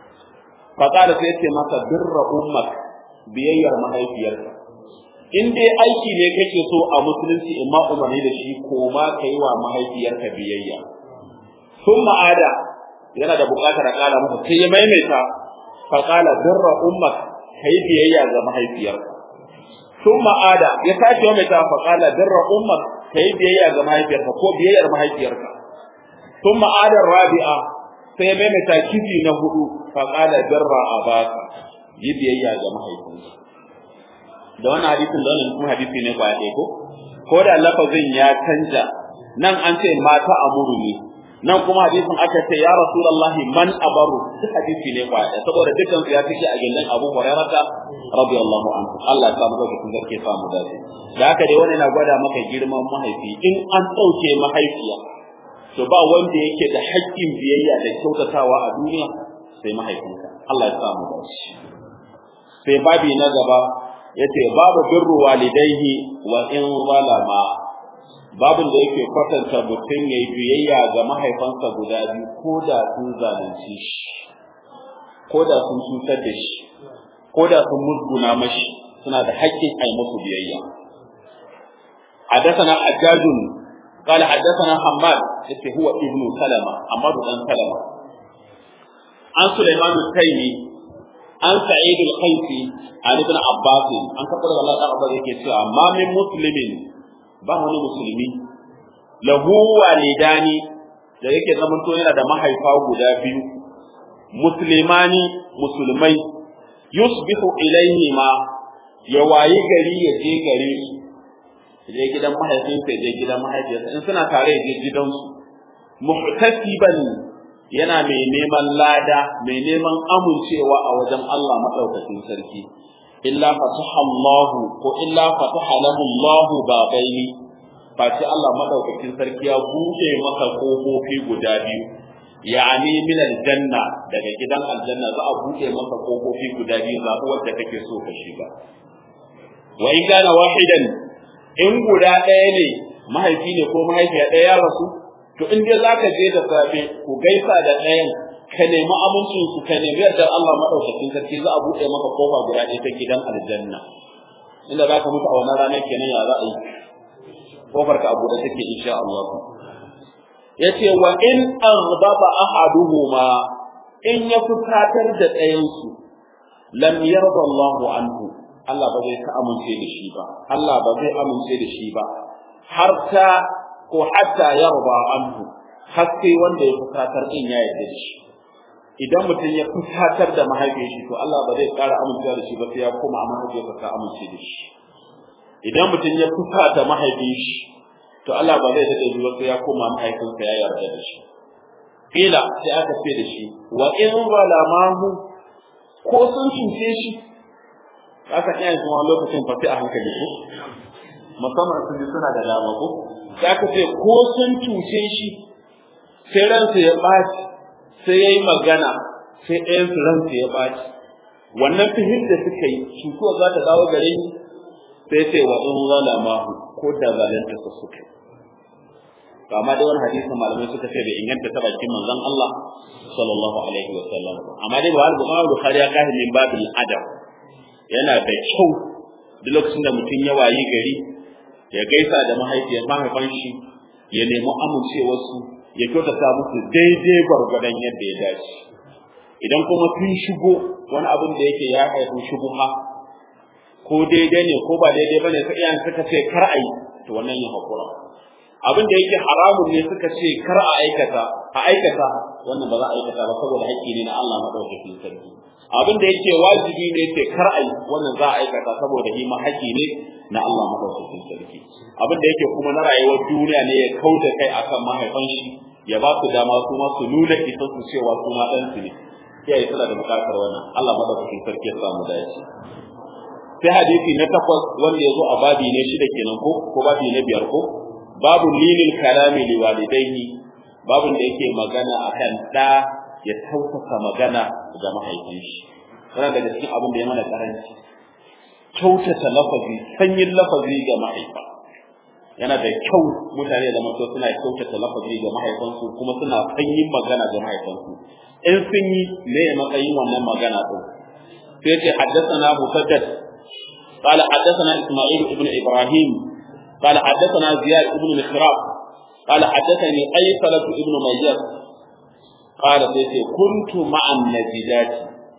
Speaker 1: fa kada sai ce maka birra ummak biyayyar mahaifiyarka in dai aiki ne kake so a musulunci in ma umarni da shi ko ma kai wa mahaifiyarka biyayya thumma ada yana da buƙatar a kala masa sai ya maimaita fa qala birra ummak kai biyayya ga mahaifiyarka thumma ada ya sake maimaita fa qala birra ummak kai biyayya ga mahaifiyarka ko biyayyar mahaifiyarka thumma ada rabi'a sai ya maimaita kifi na hudu fa qala birra abaka yi biyayya ga mahaifinka da wannan hadisin da wannan kuma hadisi ne ba ɗaya ko ko da lafazin ya canja nan an ce mata amuru ne nan kuma hadisin aka ce ya rasulullahi man abaru duk hadisi ne ba ɗaya saboda dukkan su ya fice a gindin Abu Hurairah radiyallahu anhu Allah ya samu dauki kun zarke samu dace da haka dai wannan yana gwada maka girman mahaifi in an dauke mahaifiya to ba wanda yake da haƙƙin biyayya da kyautatawa a duniya sai mahaifinka Allah ya samu dace sai babi na gaba yace babu birru walidaihi wa in zalama babin da yake kwatanta mutum yayi biyayya ga mahaifansa guda biyu ko da sun zalunci shi ko da sun cutar da shi ko da sun musguna mashi suna da haƙƙin ai musu biyayya حدثنا حجاج قال حدثنا حماد هو ابن سلمة حماد بن سلمة عن سليمان التيمي عن سعيد القيسي عن ابن عباس عن كبر الله تعالى yake cewa ma min muslimin ba wani musulmi lahu walidani da yake zaman to yana da mahaifa guda biyu muslimani musulmai yusbihu ilayhi ma ya wayi gari ya je gare su je gidan mahaifinsa je gidan mahaifiyarsa in suna tare je gidansu muhtasiban yana mai neman lada mai neman amincewa a wajen Allah madaukakin sarki illa fataha Allah ko illa fataha lahu Allah babaini fati Allah madaukakin sarki ya buɗe maka kofofi guda biyu yani min aljanna daga gidan aljanna za a buɗe maka kofofi guda biyu zaɓi wanda kake so ka shiga wa in kana wahidan in guda ɗaya ne mahaifi ne ko mahaifiya ɗaya ya rasu to in dai zaka je da safe ku gaisa da ɗayan ka nemi amincin su ka nemi yardar Allah madaukakin sarki za a buɗe maka kofa guda ɗaya ta gidan aljanna inda zaka mutu a wannan ranar kenan ya za a yi kofar ka abu da take insha Allah yace wa in aghdaba ahaduhuma in ya fuskatar da ɗayan su lam yarda Allahu anhu Allah ba zai ka amince da shi ba Allah ba zai amince da shi ba har ta ko hatta yarda anhu har sai wanda ya fuskatar din ya yarda da shi idan mutum ya fuskatar da mahaifiyar shi to Allah ba zai ƙara amincewa da shi ba sai ya koma mahaifiyarsa ta amince da shi idan mutum ya fusata mahaifin shi to Allah ba zai dade zuwa sai ya koma mahaifinsa ya yarda da shi kila sai aka ce da shi wa in zalamahu ko sun cuce shi aka iya zuwa lokacin fa sai a hankali ko musamman sun ji suna da dama ko sai aka ce ko sun cuce shi sai ransa ya baci sai yayi magana sai ɗayan su ransa ya baci wannan fihim da suka yi cutuwa za ta dawo gare ni sai sai wa in zalamahu ko da zalunta su suka to amma dai wannan hadisin malamai suka ce da inganta ta bakin manzon Allah sallallahu alaihi wa sallam amma dai ba al-Bukhari Bukhari ya kahi min babil adab yana da kyau duk lokacin da mutum ya wayi gari ya gaisa da mahaifiyar mahaifan shi ya nemi amincewar su ya kyautata musu daidai gwargwadon yadda ya dace idan kuma tun shigo wani abin da yake ya haifu shubuha ko daidai ne ko ba daidai bane sai iyayen suka ce kar a yi to wannan ya hakura abin da yake haramun ne suka ce kar a aikata a aikata wannan ba za a aikata ba saboda haƙƙi ne na Allah madaukakin sarki abin da yake wajibi ne ce kar a yi wannan za a aikata saboda shi ma haƙƙi ne na Allah madaukakin sarki abin da yake kuma na rayuwar duniya ne ya kauda kai akan mahaifan shi ya ba su dama su ma su nuna isa su cewa su ma ɗansu ne iyaye suna da buƙatar wannan Allah madaukakin sarki ya samu dace sai hadisi na takwas wanda ya zo a babi ne shida kenan ko ko babi na biyar ko babu lilil kalami liwalidaihi babun da yake magana akan da ya tausasa magana ga mahaifin shi kana daga cikin abin da ya mana karanci kyautata lafazi sanyin lafazi ga mahaifa yana da kyau mutane da mato suna kyautata lafazi ga mahaifansu kuma suna sanyin magana ga mahaifansu in sun yi ne matsayin wannan magana din sai ce haddathana musaddad قال حدثنا إسماعيل بن إبراهيم قال حدثنا زياد بن مخراف قال حدثني قيصلة بن مياس قال سيدي كنت مع النجدات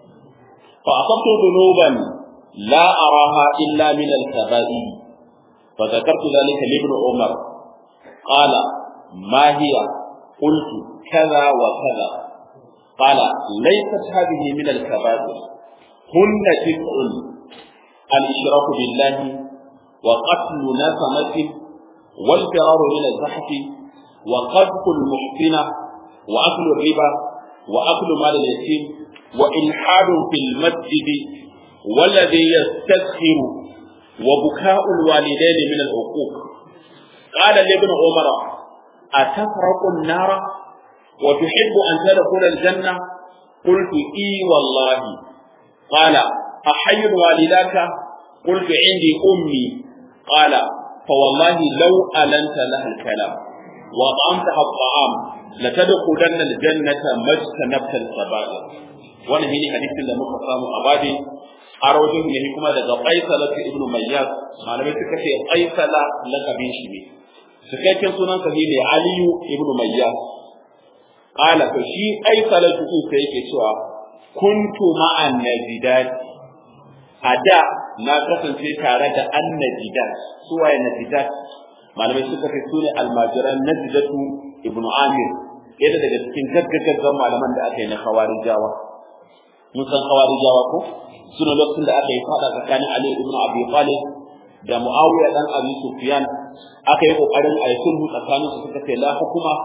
Speaker 1: فأصبت ذنوبا لا أراها إلا من الكبائر فذكرت ذلك لابن عمر قال ما هي قلت كذا وكذا قال ليست هذه من الكبائر هن تسع الإشراك بالله وقتل نسمة والفرار من الزحف وقذف المحسنة وأكل الربا وأكل مال اليتيم وإلحاد في المسجد والذي يستسخر وبكاء الوالدين من العقوق قال لابن عمر أتفرق النار وتحب أن تدخل الجنة قلت إي والله قال أحي والداك قلت عندي أمي قال فوالله لو ألنت لها الكلام وأطعمتها الطعام لتدخلن الجنة ما اجتنبت الكبائر wannan shine hadisin da muka samu a babi arwajin ne kuma daga Qaisala ibn Mayyas malamai suka ce Qaisala lakabin shi ne cikakken sunan sa ne Aliyu ibn Mayyas qala to shi Qaisala su sai yake cewa kuntu ma'an najidat ada na kasance tare da annajidat su waye najidat malamai suka ce sune almajiran najidatu ibn Amir ɗaya daga cikin gaggagaggan malaman da aka yi na Khawarijawa mun san Khawarijawa ko suna lokacin da aka yi fada tsakanin Ali ibn Abi Talib da Muawiya dan Abi Sufyan aka yi kokarin a yi sulhu tsakanin su suka ce la hukuma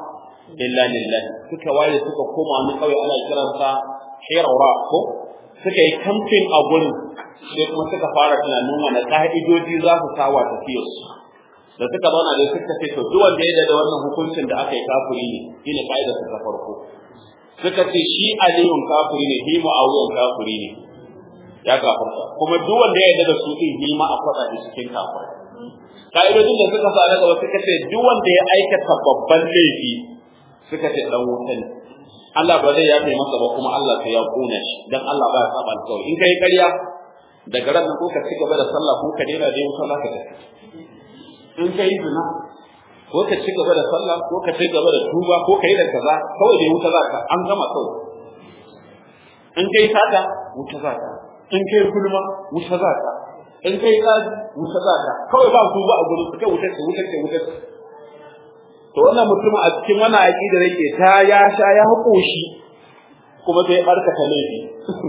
Speaker 1: illa lillah suka ware suka koma wani kauye ana kiransa Hiraura ko suka yi kamfin a gurin sai kuma suka fara tunanin wani ka'idoji za su sawa tafiyarsu da suka zauna da suka ce to duk wanda ya da wannan hukuncin da aka yi kafiri ne shine kaidar su ta farko suka ce shi aliyun kafiri ne shi mu'awiyan kafiri ne ya kafirta kuma duk wanda ya yarda da su din shi ma a kwada da cikin kafir kaidojin da suka sa daga suka ce duk wanda ya aikata babban laifi suka ce dan wuta ne Allah ba zai yafe masa ba kuma Allah sai ya kona shi dan Allah ba ya saba alƙawari in kai ƙarya daga ran ko ka ci gaba da sallah ko ka daina da yin sallah ka tafi in kai zina ko ka ci gaba da sallah ko ka ci gaba da tuba ko kai da kaza kawai dai wuta zaka an gama kawai in kai sata wuta zaka in kai gulma wuta zaka in kai zaji wuta zaka kawai ba tuba a gurin kai wuta ce wuta ce wuta to wannan mutum a cikin wannan aqidar yake ta ya sha ya hakoshi kuma sai barkata laifi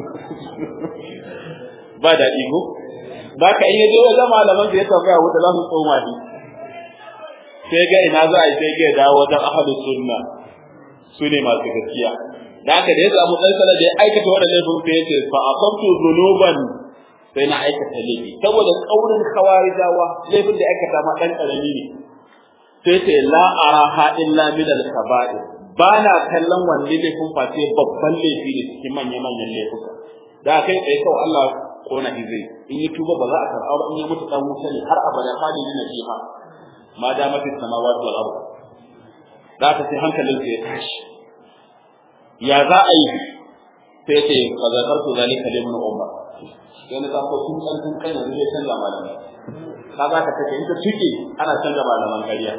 Speaker 1: ba da iko ba ka iya je wajen malaman da ya tambaya wuta za su tsoma shi sai ga ina za a yi sai ga dawo wajen ahadu sunna su ne masu gaskiya da haka da ya samu dan sanar da ya aikata wannan laifin sai ya ce fa aqamtu dhunuban sai na aikata laifi saboda kaurin khawarijawa laifin da aikata ma dan karami ne sai ce la araha illa min al kaba'ir bana kallon wanne laifin fa sai babban laifi ne cikin manyan manyan laifuka da kai kai kawai Allah kona shi zai in yi tuba ba za a karɓa in ya mutu dan wuta ne har abada khalidi na fiha ma da mafi samawati wal ardh da ka sai hankalin sa ya tashi ya za a yi sai ce fa zakartu zalika liman umma sai na ko tun kan tun kan yanzu sai canza malamai ka za ka take in ta tuke ana canza malaman kariya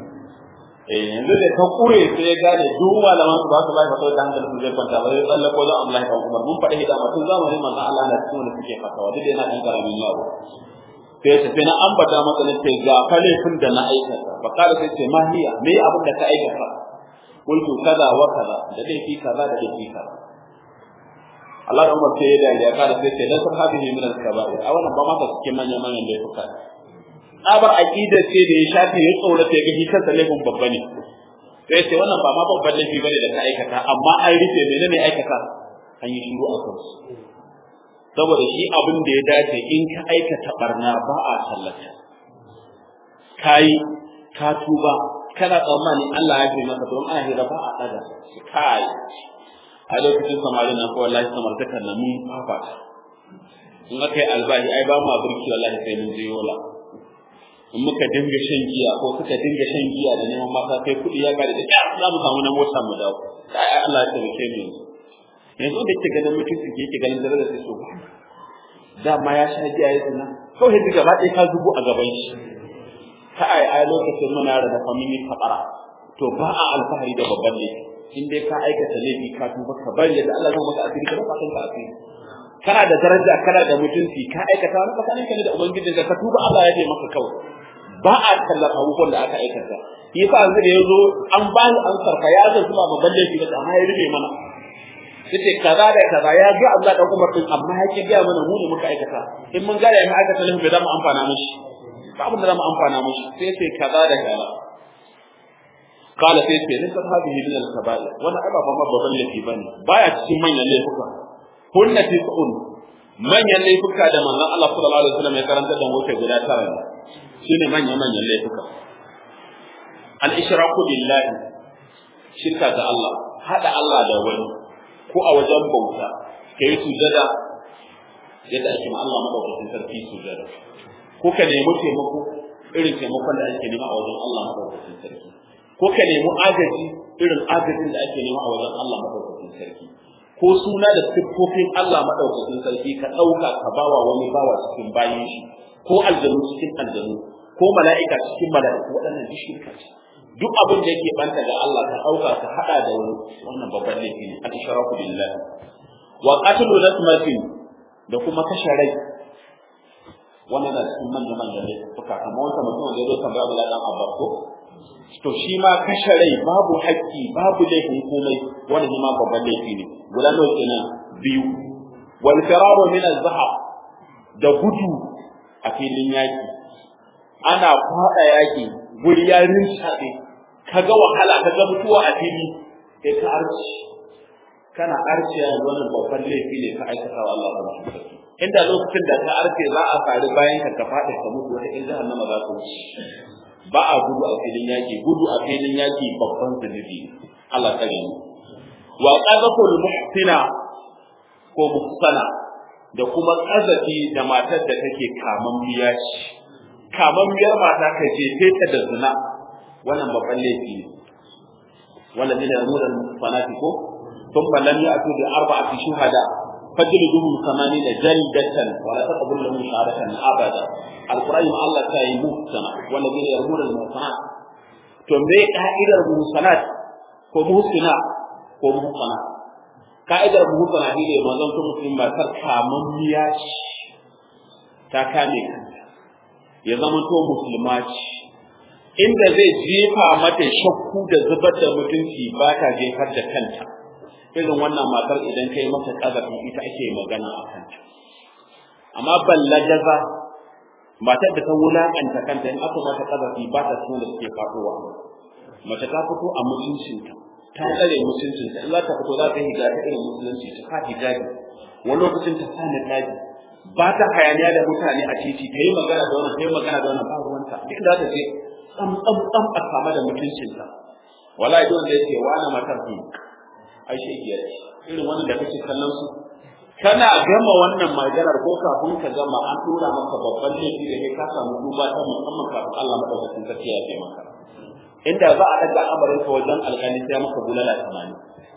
Speaker 1: eh yanzu da ta kure sai ya gane duk malaman su ba su bai fatawa da hankalin su zai kwanta ba sai Allah ko da Allah ya Umar mun faɗi da mutum zamanin manzon Allah na cikin wanda suke fatawa duk yana dan karamin yaro sai ta sai na ambata masa ne sai ga kalifin da na aikata fa kada sai ce mahiya me abin da ka aikata kullu kaza wa kaza da dai fi kaza da dai fi kaza Allah da Umar sai ya da ya kada sai ce dan sahabihi min al-kaba'ir a wannan ba ma ta cikin manyan manyan da ya fuka abar aqida ce da ya shafi ya tsorata ya ga hitar da laifin babba ne sai ce wannan ba ma babban laifi bane da ka aikata amma an rufe menene aikata an yi shiru a kansu saboda shi abin da ya dace in ka aikata barna ba a sallata kai ka tuba kana tsammani Allah ya fi maka don ana hira ba a daga kai a lokacin samarin nan ko wallahi samartakan nan mun fafata in aka yi albahi ai ba mu burki wallahi sai mun je yola in muka dinga shan giya ko suka dinga shan giya da neman mata sai kuɗi ya kare da ya za mu samu na mota mu dawo ai Allah ya tabbake mu yanzu da ke ganin mutum ke yake ganin dare da sai so da ma ya sha giya ya tsina kawai sai gaba ɗaya ka zubo a gaban shi ta ai ai lokacin muna da family tabara to ba a alfahari da babban ne in dai ka aikata laifi ka tuba ka bari da Allah zai maka asiri ka fatan ka asiri kana da daraja kana da mutunci ka aikata wani tsakanin ka da ubangiji da ka tuba Allah ya yi maka kawai ba a tallafa abubuwan da aka aikata shi yasa yanzu da yazo an ba ni an sarka ya zan zuba babban laifi da amma ya rube mana yace kaza da kaza ya ga Allah dan Umar din amma ya ki ga mana mu ne muka aikata in mun ga ya mu aikata laifi bai da mu amfana mishi ba abin da za mu amfana mishi sai sai kaza da kaza kala sai sai ne sahabihi min al-kaba'ir wannan ai ba ma babban laifi bane baya cikin manyan laifuka kunna tis'un manyan laifuka da manzon Allah sallallahu alaihi wasallam ya karanta da wuce guda tara ne shine manyan manyan laifuka al-ishraku billahi shirka da Allah hada Allah da wani ko a wajen bauta kai sujada yadda ake ma Allah madaukakin sarki sujada ko ka nemi taimako irin taimakon da ake nema a wajen Allah madaukakin sarki ko ka nemi agaji irin agajin da ake nema a wajen Allah madaukakin sarki ko suna da siffofin Allah madaukakin sarki ka dauka ka bawa wani bawa cikin bayin shi ko aljanu cikin aljanu ko mala'ika cikin mala'iku waɗannan duk shirka ce duk abin da yake banta da Allah ka dauka ka hada da wani wannan babban laifi ne al-ishraku billah wa qatlu nasmatin da kuma kashe rai wannan da cikin manyan manyan laifuka kamar wanda mutum da ya zo tambaya Abdullah dan Abbas ko to shi ma kashe rai babu haƙƙi babu laifin komai wannan ma babban laifi ne guda nawa kenan biyu wal firaru min az-zahab da gudu a filin yaki ana fada yaki guri ya rinsabe kaga wahala kaga mutuwa a fili kai ka arci kana arciya wannan babban laifi ne ka aikata wa Allah subhanahu wa ta'ala inda lokacin da ka arce za a faru bayan ka ka fada ka mutu wata in jahannama za ta wuce ba a gudu a filin yaki gudu a filin yaki babban zunubi Allah kare mu wa qazaful muhsina ko muhsana da kuma qazafi da matar da take kaman miya ce kaman miyar mata ka jefe ta da zina wannan babban laifi ne wala min al-mudan fanatiko thumma lam ya'tu bi arba'ati shuhada fajliduhum thamanina jaldatan wa la taqbul lahum shahadatan abada al-qur'an Allah ta yi muhsana wala min al-mudan muhsanat to me ka'idar muhsanat ko muhsina ko muhsana ka'idar muhsana ne manzon to muslim ba tar kaman miya ce ta kame kanta ya zama to musulma ce inda zai jefa mata shakku da zubar da mutunci ba ta jefar da kanta irin wannan matar idan kai mata kazafi ita ake magana a kanta amma ballagaza matar da ta wulakanta kanta in aka mata kazafi ba ta tuna da suke faɗowa mace ta fito a mutuncinta ta tsare mutuncinta in za ta fito za ta yi gata irin musulunci ta fa hijabi wani lokacin ta sa niqabi ba ta hayaniya da mutane a titi ta yi magana da wannan ta yi magana da wannan ba ruwanta duk da ta je tsam tsam tsam a kama da mutuncinta wallahi don da yake wani matar ku ai shegiya ce irin wannan da kake kallon su kana gama wannan maganar ko kafin ka gama an tura maka babban laifi da kai ka samu duba ta musamman kafin Allah madaukakin sarki ya ce maka inda za a daga amarin ka wajen alƙali sai maka bulala tamani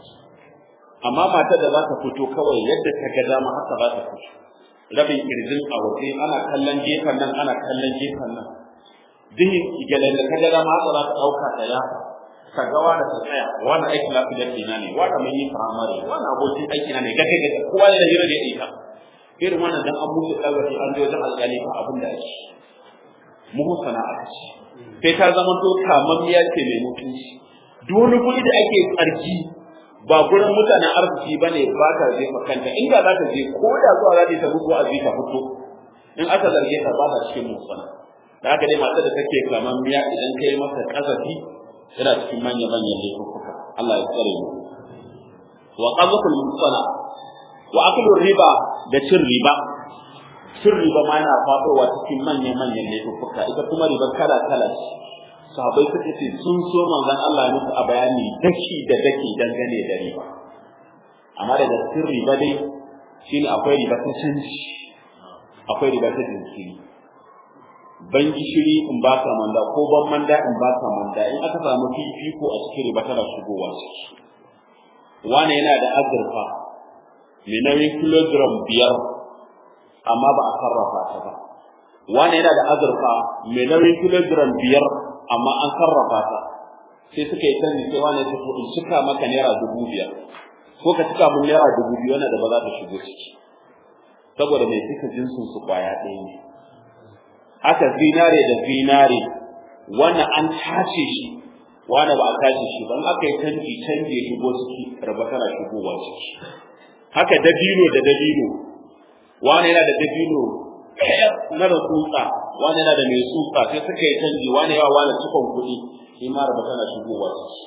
Speaker 1: amma matar da za ta fito kawai yadda ta ga dama haka za ta fito rabin kirjin a waje ana kallon gefen nan ana kallon gefen nan din igelan da ka ga dama haka za ta dauka ta ya ka ga wani ta tsaya wani aiki lafiyar dina ne wani mai yi firamare wani abokin aiki na ne ga kai ga kowa da hira da ya ita irin wannan dan an musu tsagaci an je wajen alƙali fa abin da ake mu sana'a ce sai ta zama to kamammiya ce mai mutunci duk wani guri da ake tsarki ba gurin mutanen arziki bane ba ta je makanta inda za ta je ko da zuwa za ta bugu a ta fito in aka zarge ta ba ta cikin musana da haka dai matar da take kamammiya idan kai masa kazafi yana cikin manya manyan laifuka Allah ya tsare mu wa qazaful musana wa aklu riba da cin riba cin riba ma yana fadowa cikin manyan manyan laifuka ita kuma riba kala kala sahabbai suka ce sun so manzon Allah ya musu a bayani daki da daki dangane da riba amma daga cikin riba dai shine akwai riba ta canji akwai riba ta jinkiri ban gishiri in baka manda ko ban manda in baka manda in aka samu fifiko a cikin riba tana shigowa ciki wani yana da azurfa mai nauyin kilogram biyar amma ba a sarrafa ta ba wani yana da azurfa mai nauyin kilogram biyar amma an sarrafa ta sai suka yi canji sai wani ya tafi in cika maka naira dubu biyar ko ka cika mun naira dubu biyu wanda da ba za ta shigo ciki saboda mai duka jinsin su kwaya ɗaya ne haka zinare da zinare wannan an tace shi wanda ba a tace shi ba in aka yi canji canji ya shigo ciki raba tana shigowa ciki haka dabino da dabino wani yana da dabino na da tsutsa wani yana da mai tsutsa sai suka yi canji wani yawa wani cikon kuɗi shi ma raba tana shigowa ciki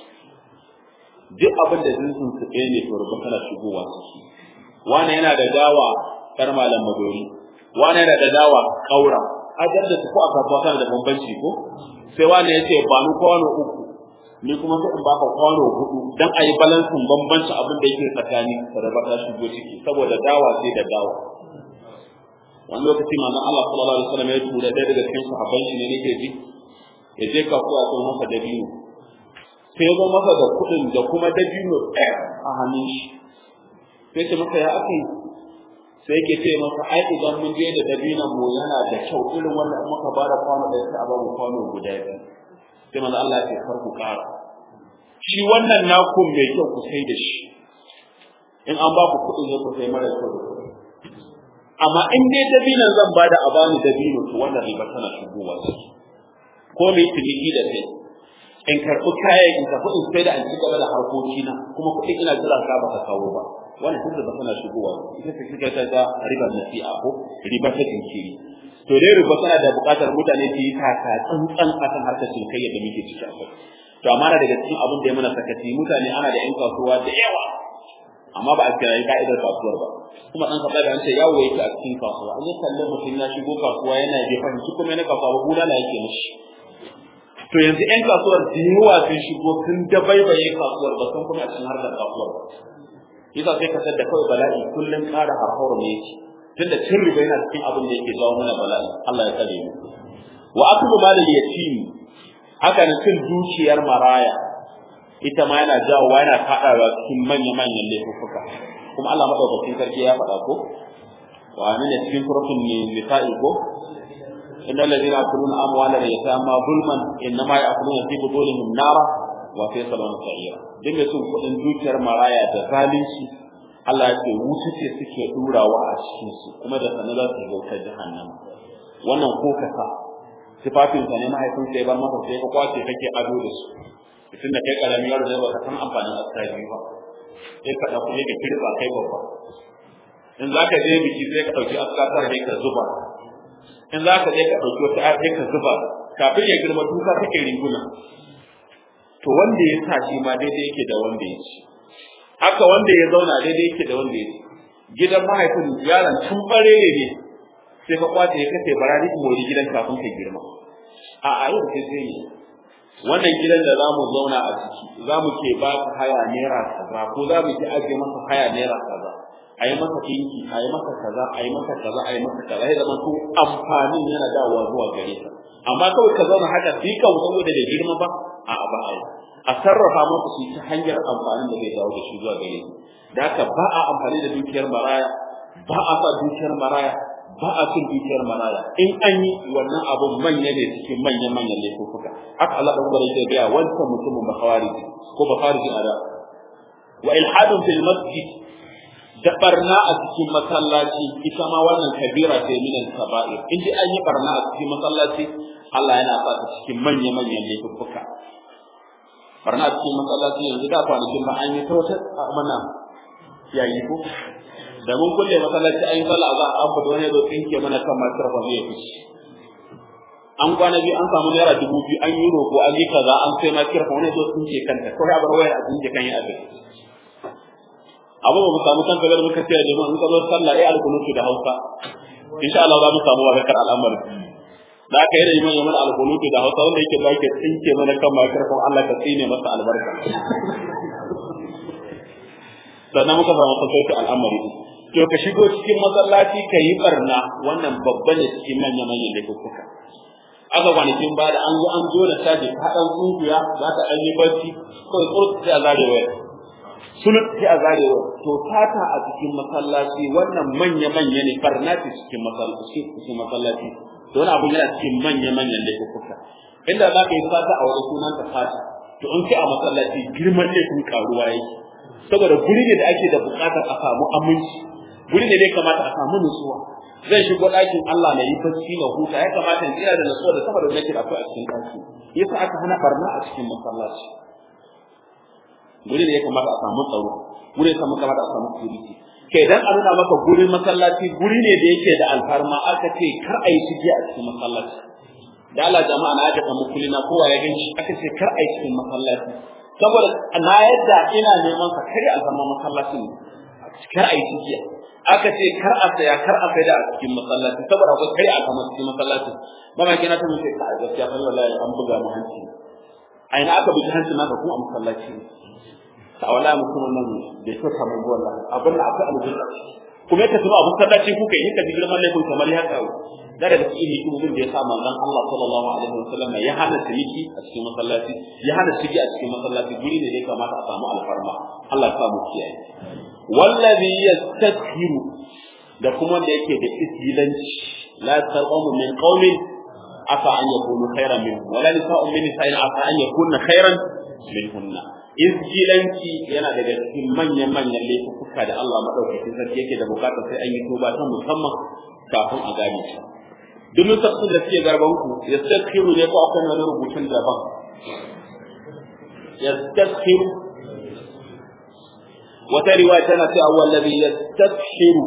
Speaker 1: duk abin da jinsin su ɗaya ne to raba tana shigowa ciki wani yana da dawa kar malam madori wani yana da dawa kaura ajar da ko a kasuwa tana da bambanci ko sai wani ya ce ba ni kwano uku ni kuma sai in baka kwano hudu dan ayi balansin bambancin abin da yake tsakani da raba ta shigo ciki saboda dawa sai da dawa wani lokaci manzon Allah sallallahu alaihi wasallam ya tura ɗaya daga cikin sahabban shi ne nake ji ya je kasuwa ya kawo masa dabino sai ya zo masa da kuɗin da kuma dabino ɗaya a hannun shi sai ce masa ya aka yi sai yake ce masa ai idan mun je da dabinon mu yana da kyau irin wanda in muka bada kwano ɗaya sai a ba mu kwano guda biyu sai manzon Allah ya ce kar ku ƙara shi wannan naku mai kyau ku sai da shi in an ba ku kuɗin zai ku sai mara kyau da kuɗi amma in dai dabinon zan bada a bani dabino to wannan riba tana shigowa ciki ko mai tiliki da kai in karɓi kayan in tafi in sai da an ci gaba da harkoki na kuma kuɗin ina jira ka baka kawo ba wannan tun da tana shigowa ita ce kika ta ga riba nasi'a ko riba ta jinkiri to dai riba tana da buƙatar mutane su yi taka tsantsan akan harkar cinikayya da muke ciki akwai to amma daga cikin abin da ya mana sakaci mutane ana da yan kasuwa da yawa amma ba a kira ka'idar kasuwar ba kuma dan kaɗa da an ce yawo yake a cikin kasuwa an yi kallon mutum ya shigo kasuwa yana da fahimci kuma yana kasuwa ba hula na yake mishi to yanzu yan kasuwar da yawa sun shigo sun dabaibaye kasuwar ba san kuma a cikin harkar kasuwar ba yasa sai ka san da kawai bala'i kullum ƙara harhawar ne yake tunda cin riba yana cikin abin da yake jawo mana bala'i Allah ya kare mu wa aklu malal yatim haka ne cin dukiyar maraya ita ma yana jawowa yana kaɗawa cikin manya-manyan laifuka kuma Allah madaukakin sarki ya faɗa ko wa ne cikin surutun nisa'i ko innal ladina yakuluna amwala yatama zulman innama yakuluna fi budulihim nara wa fi salama sa'ira dinga cin kuɗin dukiyar maraya da zalunci Allah ya ce wuta ce suke durawa a cikin su kuma da sanin za su ga wutar jahannama wannan ko kasa sifafin sa ne mahaifin sai bar masa sai ka kwace kake ado da su tunda kai karami yaro da baka san amfanin askari ba sai ka dauki ka kirba kai babba in zaka je biki sai ka dauki askatar da ka zuba in zaka je ka dauki wata ai ka zuba kafin ya girma duka kake riguna to wanda ya sa shi ma daidai yake da wanda ya ci haka wanda ya zauna daidai yake da wanda ya ci gidan mahaifin yaron tun bare ne sai ka kwace ya kace barani mori gidan kafin ka girma a a yau sai sai wannan gidan da zamu zauna a ciki zamu ke ba ka haya naira kaza ko zamu ki aje masa haya naira kaza ayi masa dinki ayi masa kaza ayi masa kaza ayi masa kaza sai zaman ko amfanin yana dawowa zuwa gare ka amma kawai ka zauna haka sai ka wuce da girma ba a ba ai a sarrafa masa shi ta hanyar amfanin da zai dawo da shi zuwa gare ka da haka ba a amfani da dukiyar maraya ba a sa dukiyar maraya ba a cin dukiyar maraya in an yi wannan abun manya ne cikin manyan manyan laifuka haka Allah dan gwara yake ga wancan mutumin bakawari ko bakawari a da wa ilhadun fil masjid da barna a cikin masallaci ita ma wannan kabira ce min al-kaba'ir in dai an yi barna a cikin masallaci Allah yana sa ta cikin manyan manyan laifuka barna a cikin masallaci yanzu da kwanakin ba an yi ta wata mana yayi ko da mun kulle masallaci ayin sallah za a fada wani zo tsinke mana kan microphone ya fice an kwana biyu an samu naira dubu biyu an yi roko an yi kaza an sai microphone wani zo tsinke kanta ko ya bar wayar a tsinke kan yi abin abu ba mu samu kan kagar muka sai da mun ka zo sallah ai alkunutu da Hausa insha Allah za mu samu warakar al'amari da aka yi da iman yaman alkunutu da Hausa wanda yake ba yake tsinke mana kan microphone Allah ka tsine masa albarka sannan muka samu sauƙi al'amari to ka shigo cikin masallaci ka yi barna wannan babban ne cikin manyan manyan laifuka aka kwanakin ba da an zo an zo da caji ka ɗan tsunkuya za ta ɗan yi barci kawai tsurut sai a zare waya sulut sai a zare waya to fata a cikin masallaci wannan manya manya ne barna ce cikin masallaci cikin masallaci to wani abu yana cikin manya manyan laifuka inda za ka yi fata a wani sunan ka fata to in kai a masallaci girman laifin karuwa yake saboda guri ne da ake da buƙatar a samu aminci guri ne da ya kamata a samu nutsuwa zai shigo ɗakin Allah na yi bacci na huta ya kamata in tsira da nutsuwa da saboda nake da akwai a cikin ɗaki yasa aka hana barna a cikin masallaci guri ne ya kamata a samu tsaro guri ne ya kamata a samu security kai dan a nuna maka gurin masallaci guri ne da yake da alfarma aka ce kar a yi shige a cikin masallaci da Allah jama'a na aje kamar kulina kowa ya ganci aka ce kar a yi cikin masallaci saboda na yadda ina neman sa kare alfarma masallacin kar a yi shige aka ce kar a saya kar a sai da a cikin masallaci saboda akwai kai a kama cikin masallaci ba ma kina ta mun sai ka gaskiya fa wallahi an buga mu hanci a ina aka buga hanci naka kuma a masallaci ta wallahi mutum nan da ya ta mun wallahi abin da akwai aljanna kuma ka tuno a masallaci kuka yi ka ji girman laifin kamar haka da daga cikin hikimomin da ya sa manzon Allah sallallahu alaihi wasallam ya hana ciniki a cikin masallaci ya hana ciki a cikin masallaci guri ne da ya kamata a samu alfarma Allah ya samu kiyaye wallazi yastakhiru da kuma da yake da isgilanci la tarqamu min qaumin afa an yakunu khairan minhum wala nisa'un min nisa'in afa an yakuna khairan minhunna isgilanci yana daga cikin manyan manyan laifuka da Allah madaukakin sarki yake da bukata sai an yi toba ta musamman kafin a gane shi duk lokacin da suke garban ku yastakhiru ne ko akwai wani rubutun daban yastakhiru wata riwaya tana cewa wallazi yastashiru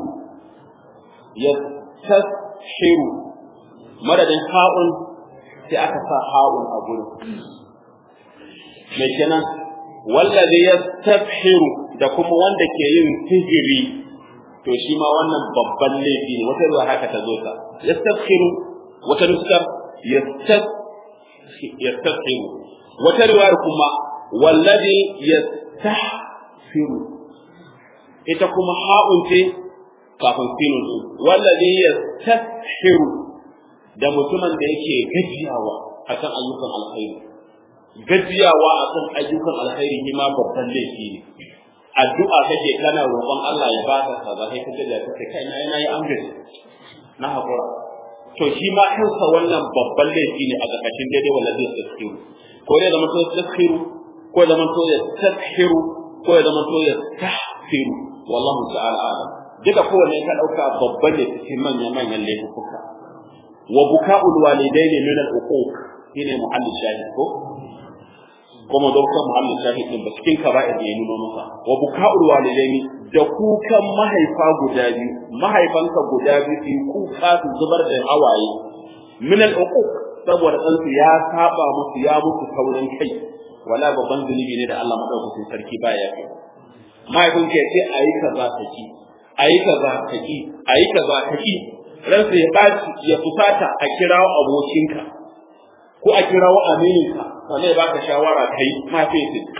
Speaker 1: yastashiru madadin ha'un sai aka sa ha'un a gurin mai kenan wallazi yastafhiru da kuma wanda ke yin sihiri to shi ma wannan babban laifi ne wata ruwa haka ta zo ta yastafhiru wata nuskar yastaf yastafhiru wata ruwa kuma wallazi yastahfiru ita kuma ha'un ce kafin sinun su wallazi yastahfiru da mutumin da yake gajiyawa akan ayyukan alkhairi gajiyawa akan ayyukan alkhairi shi ma babban laifi ne addu'a kake kana roƙon Allah ya baka kaza sai kace da kace kai na yana yi amgaji na hakura to shi ma kansa wannan babban laifi ne a ƙarƙashin daidai wallazi yastahfiru ko dai da mutum yastahfiru ko da mutum yastahfiru ko da mutum yastahfiru wallahu ta'ala alam duka kowanne ka dauka babban ne cikin manyan manyan laifuka wa buka'ul walidaini min al-uquq shine muhallin shahid ko kuma dokar muhallin shahid din ba cikin kaba'ir ne nuno masa wa buka'ul walidaini da kukan mahaifa guda biyu mahaifanka guda biyu su kuka su zubar da hawaye min al-uquq saboda dan su ya saba musu ya musu taurin kai wala babban zunubi ne da Allah madaukakin sarki baya yafi mahaifinka ya ce ayi kaza taki ayi kaza taki ayi kaza taki ransa ya baci ya fusata a kirawo abokinka ko a kirawo amininka sannan ya baka shawara kai ma sai su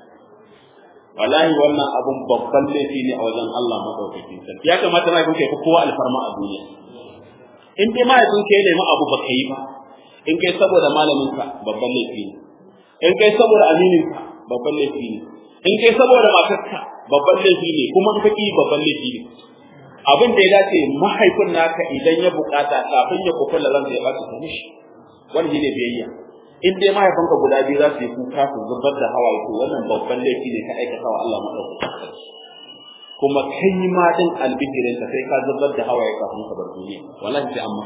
Speaker 1: wallahi wannan abun babban laifi ne a wajen Allah madaukakin sarki ya kamata mai kunke kowa alfarma a duniya in dai mai kunke ne ma abu baka yi ba in kai saboda malaminka babban laifi ne in kai saboda amininka babban laifi ne in kai saboda matarka babban laifi ne kuma in kaki babban laifi ne abin da ya dace mahaifin naka idan ya bukata kafin ya kufar da ransa ya ba su mishi wani ne biyayya in dai mahaifanka guda biyu za su yi kuka su zubar da hawaye to wannan babban laifi ne ka aikata wa Allah madaukakin kuma kai ma din albijirin ka sai ka zubar da hawaye kafin ka bar duniya wallahi sai amma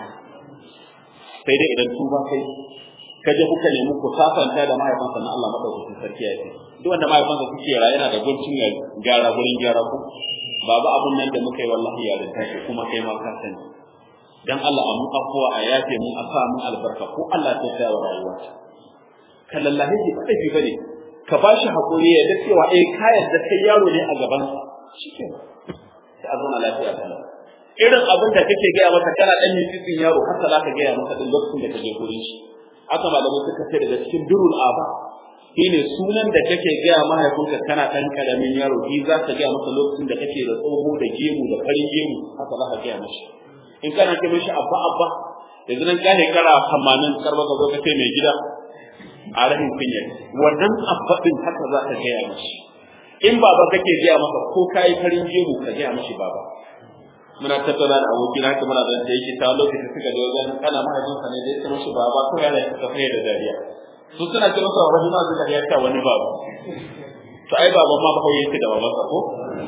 Speaker 1: sai dai idan tuba kai ka je kuka nemi ku safanta da mahaifanka na Allah madaukakin sarki ya ce duk wanda mahaifanka kuke ra yana da guncin gyara gurin gyara ku babu abun nan da muka yi wallahi ya rinta shi kuma kai ma ka sani dan Allah amu afwa a yafe mun asa mun albarka ko Allah ta tsaya rayuwa kallallahi ji fada ji bane ka bashi hakuri ya da cewa eh ka yarda kai yaro ne a gaban sa shikenan sai a zauna lafiya da irin abin da kake ga masa kana dan yin yaro haka za ka ga masa din lokacin da kake gurin shi haka malamai suka ce daga cikin durul aba shine sunan da kake ga mahaifinka kana dan karamin yaro shi za ka ga masa lokacin da kake da tsoho da gemu da farin gemu haka za ka ga masa in kana ce mishi abba abba yanzu nan gane kara tamanin karba ka zo ka ce mai gida a rahin kunya wannan abba din haka za ka ga mishi in baba kake ga masa ko kai farin gemu ka ga mishi baba muna tattauna da abokina ta muna da yake ta lokacin suka da wajen kana mahaifinsa ne da ya ce mishi baba ko yana ta kai da dariya su suna ce masa wani ma zai ya ta wani babu to ai baban ma ba yake da babansa ko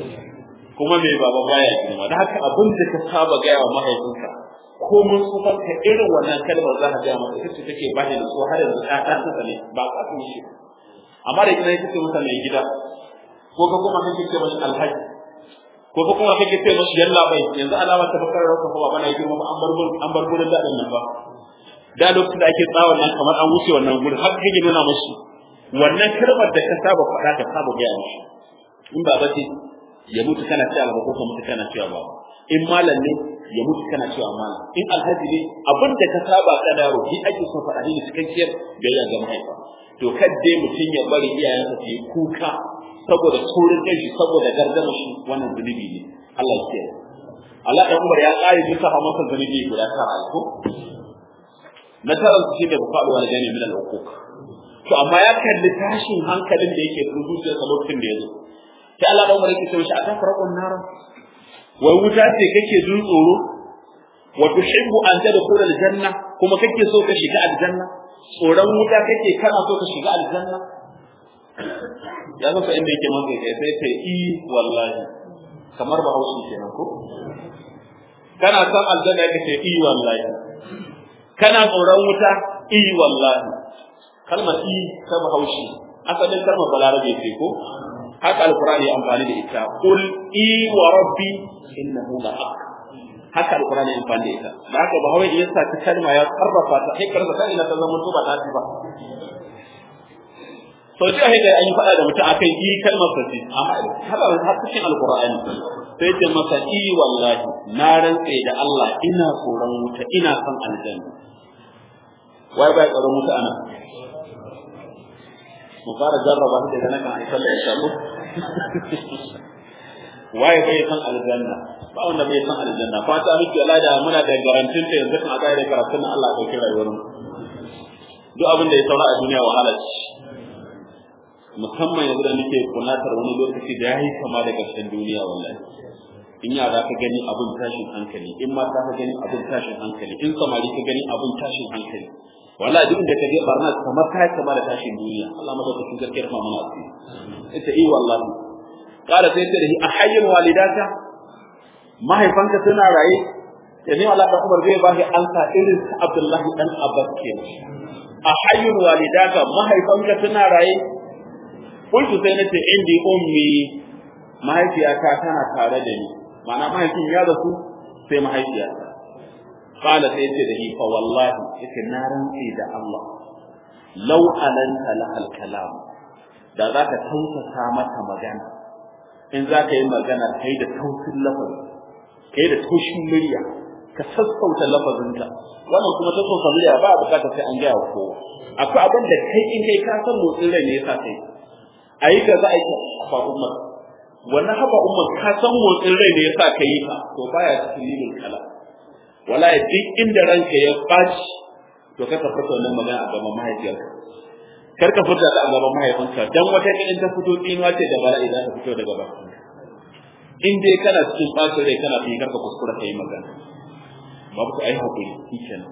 Speaker 1: kuma me baba baya girma da haka abin da ka saba ga yawa mahaifinka ko mun tsufar ka irin wannan kalmar za ka ga masa ita take ba da su har yanzu ka ta tsaka ne ba ka tuni shi amma da idan kake masa mai gida ko ka kuma kake ce masa alhaji ko ka kuma kake ce masa yalla bai yanzu alama ta bakar rauka ko baba na yi girma an bar an bar gurin dadin nan ba da lokacin da ake tsawon nan kamar an wuce wannan gurin har kake nuna mashi wannan kalmar da ka saba faɗa ka saba ga mashi in ba ba ce ya mutu kana cewa ba ko kuma mutu kana cewa ba in malam ne ya mutu kana cewa malam in alhaji ne abin da ka saba ka daro shi ake so faɗa ne cikakkiyar biyayya ga mahaifa to kadde mutum ya bari iyayensa su yi kuka saboda saurin kanshi saboda gardama shi wannan zunubi ne Allah ya kiyaye Allah dan Umar ya kare duka a masa zunubi guda tara ko na tara shi da buƙaɗu wani gane min al-uquq to amma ya kalli tashin hankalin da yake zuciyar sa lokacin da yazo sai Allah dan Umar yake cewa shi aka farakon nara wai wuta ce kake jin tsoro wa tuhibbu an tadkhul al-janna kuma kake so ka shiga aljanna tsoron wuta kake kana so ka shiga aljanna ya zo inda yake manzo sai sai sai i wallahi kamar ba haushi kenan ko kana son aljanna kake i wallahi kana tsoron wuta i wallahi kalmar i ta haushi asalin kalmar balarabe ce ko haka alqur'ani amfani da ita qul i wa rabbi innahu la haqq haka alqur'ani amfani da ita da haka ba hawai yasa ta kalma ya karrafa ta sai karrafa ina ta zama to ba ta ba sau ce haka an yi faɗa da mutum akan yi kalmar sace amma haka har cikin alqur'ani sai ce masa i wallahi na rantse da Allah ina tsoron wuta ina son aljanna wai bai tsoron wuta ana mu fara jarraba da daga nan ai sallah insha Allah wai bai san aljanna ba wanda bai san aljanna fata miki Allah da muna da garantin ta yanzu kan a da karatun Allah ya dauki rayuwar mu duk abin da ya saura a duniya wahala ce musamman yanzu da nake kunatar wani lokaci da yayi kama da ƙarshen duniya wallahi in yara ka gani abin tashin hankali in mata ka gani abin tashin hankali in samari ka gani abin tashin hankali wallahi duk da kaje barna kamar kai kama da tashin duniya Allah madaukakin gaskiyar fa mana asiri ita eh wallahi qala sai ta dahi ahayyul walidaka mahaifanka suna raye yani Allah da Umar zai bashi ansa irin Abdullahi dan Abbas kenan ahayyul walidaka mahaifanka suna raye kuntu sai nace indi ummi mahaifiyata tana tare da ni ma'ana mahaifin ya rasu sai mahaifiyata qala sai ce da fa wallahi yake na rantsi da Allah law alanta lahal kalam da zaka tausasa mata magana in zaka yi magana kai da tausin lafazi kai da taushin murya ka sassauta lafazinka wannan kuma ta so murya ba bukatar sai an gaya wa kowa akwai abin da kai in kai ka san motsin rai ne yasa kai ayi ka za a yi fa umma wannan haba umma ka san motsin rai ne yasa kai ka to baya cikin lilin kala wallahi duk inda ranka ya baci to ka fita wannan magana a gaban mahaifiyarka kar ka fita da a gaban mahaifinka dan wata in ta fito tsinuwa ce da bala'i za ta fito daga bakin in dai kana cikin bacin rai kana fi karka kuskura kai magana babu ka ai hakuri shikenan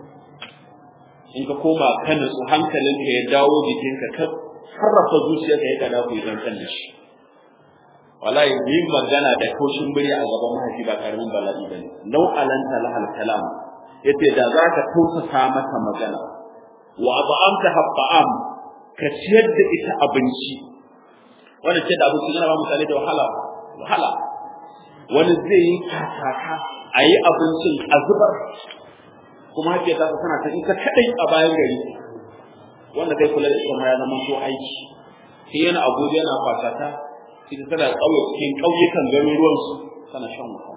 Speaker 1: in ka koma kana su hankalinka ya dawo jikinka ka sarrafa zuciyarka ya kada ku idan kan shi wallahi yin magana da koshin murya a gaban mahaifi ba karamin bala'i bane law alanta lahal kalam yace da zaka tausasa mata magana wa at'amta habba'am ka ciyar da ita abinci wanda ce da abinci yana ba mutane da wahala wahala wani zai yi kakaka ayi abincin a zubar kuma hake ta tana ta ita kadai a bayan gari wanda kai kula da ita ma ya zama so aiki sai yana abuja yana fatata ita tana kauye cikin kauyukan garuruwan su tana shan wuta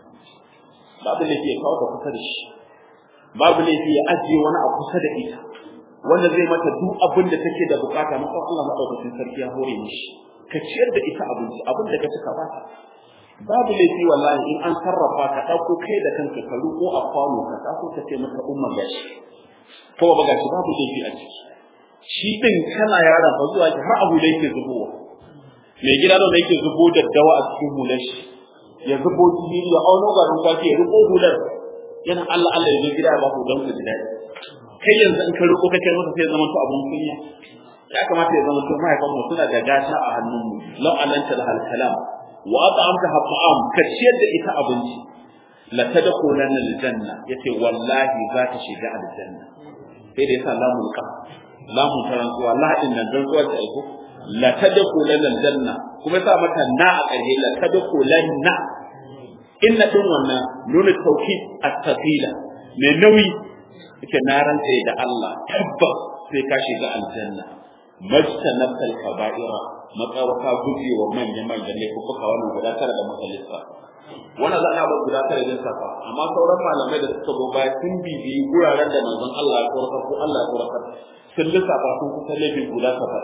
Speaker 1: babu laifi ya kawo ta kusa da shi babu laifi ya ajiye wani a kusa da ita wanda zai mata duk abin da take da bukata maka Allah madaukakin sarki ya hore mishi ka ciyar da ita abinci abin da ka cika bata babu laifi wallahi in an sarrafa ka dauko kai da kanka ka ruko a kwano ka dauko ka ce mata umma gashi ko ba gashi babu laifi a ciki shi din kana yaran fa zuwa ki har abu da yake zubowa mai gida da yake zubo da dawa a cikin hular shi ya zubo jini ya auno garin kwaki ya ruko hular yana Allah Allah ya zo gida ba ku dan ku ji dadi kai yanzu in ka ruko kake masa sai zaman to abun kunya ya kamata ya zama to mahaifan mu suna da gata a hannun mu law alanta lahal kalam wa at'amta habba'am ka ciyar da ita abinci la tadkhulanna aljanna yace wallahi za ta shiga aljanna sai da yasa lamul qa lamun tarantuwa la din nan rantsuwa ta aiko la tadkhulanna aljanna kuma sa mata na a ƙarshe la tadkhulanna inna din wannan nuna tawkid at-taqila mai nauyi yake na rantsa da Allah tabbas sai ka shiga aljanna majtanabtal kaba'ira matsawaka guje wa manyan manyan laifuka wannan guda tara da masalisa wannan za a ba guda tara din safa amma sauran malamai da suka go baya sun bibi guraren da manzon Allah ya koraka ko Allah ya koraka sun lissafa sun kusa laifin guda safa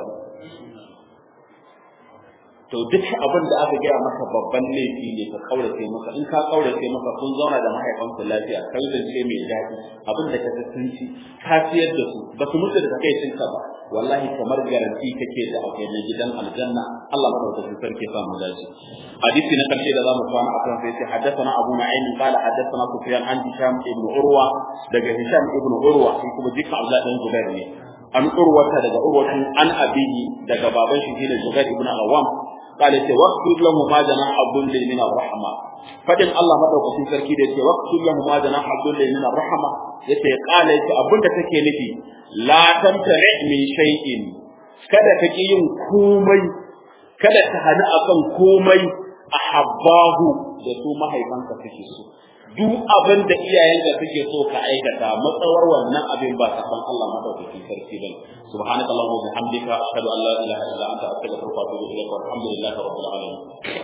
Speaker 1: to duk abin da aka gaya maka babban laifi ne ka kaurace maka in ka kaurace maka kun zauna da mahaifanku lafiya kai zance mai daɗi abin da ka tsinci ka siyar da su ba su mutu da kai cinka ba wallahi kamar garanti kake da akwai na gidan aljanna Allah madaukakin sarki sa mu dace hadisi na karshe da zamu kwana akan sai sai haddathana Abu Nu'aym qala haddathana Sufyan an Hisham ibn Urwa daga Hisham ibn Urwa shi kuma jika Abdullah dan Zubair ne an urwata daga urwatu an abihi daga baban shi ne Zubair ibn Awam قال يتي وقت له ما جناح الذل من الرحمه فدin Allah madaukakin sarki da yake waqtu lahu ma janaha abdul min arrahma yace qala yace abinda take nufi la tamtari min shay'in kada kake yin komai kada ta hana akan komai ahabbahu da su mahaifanka kake so duk abin da iyayenka suke so ka aikata matsawar wannan abin ba saban Allah madaukakin sarki bane subhanakallahumma wa bihamdika ashhadu an la ilaha illa anta astaghfiruka wa atubu ilaik walhamdulillahi rabbil alamin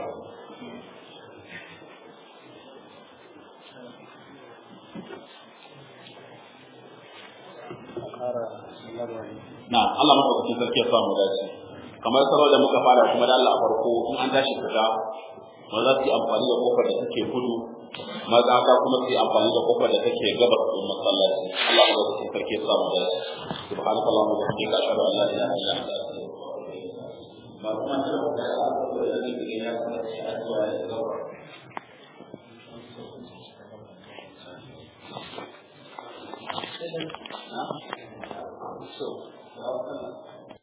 Speaker 1: na Allah madaukakin sarki ya samu dace kamar sarau da muka fara kuma da Allah a farko in an tashi fita ma za su yi amfani da kofar da take kudu maza ka kuma su yi amfani da kofar da take gabas din masallaci Allah madaukakin sarki ya samu dace subhanakallahumma wa bihamdika ashhadu an la ilaha illa anta astaghfiruka wa atubu ilaik ba kuma da da ne ya kuma shi addu'a ya gaba so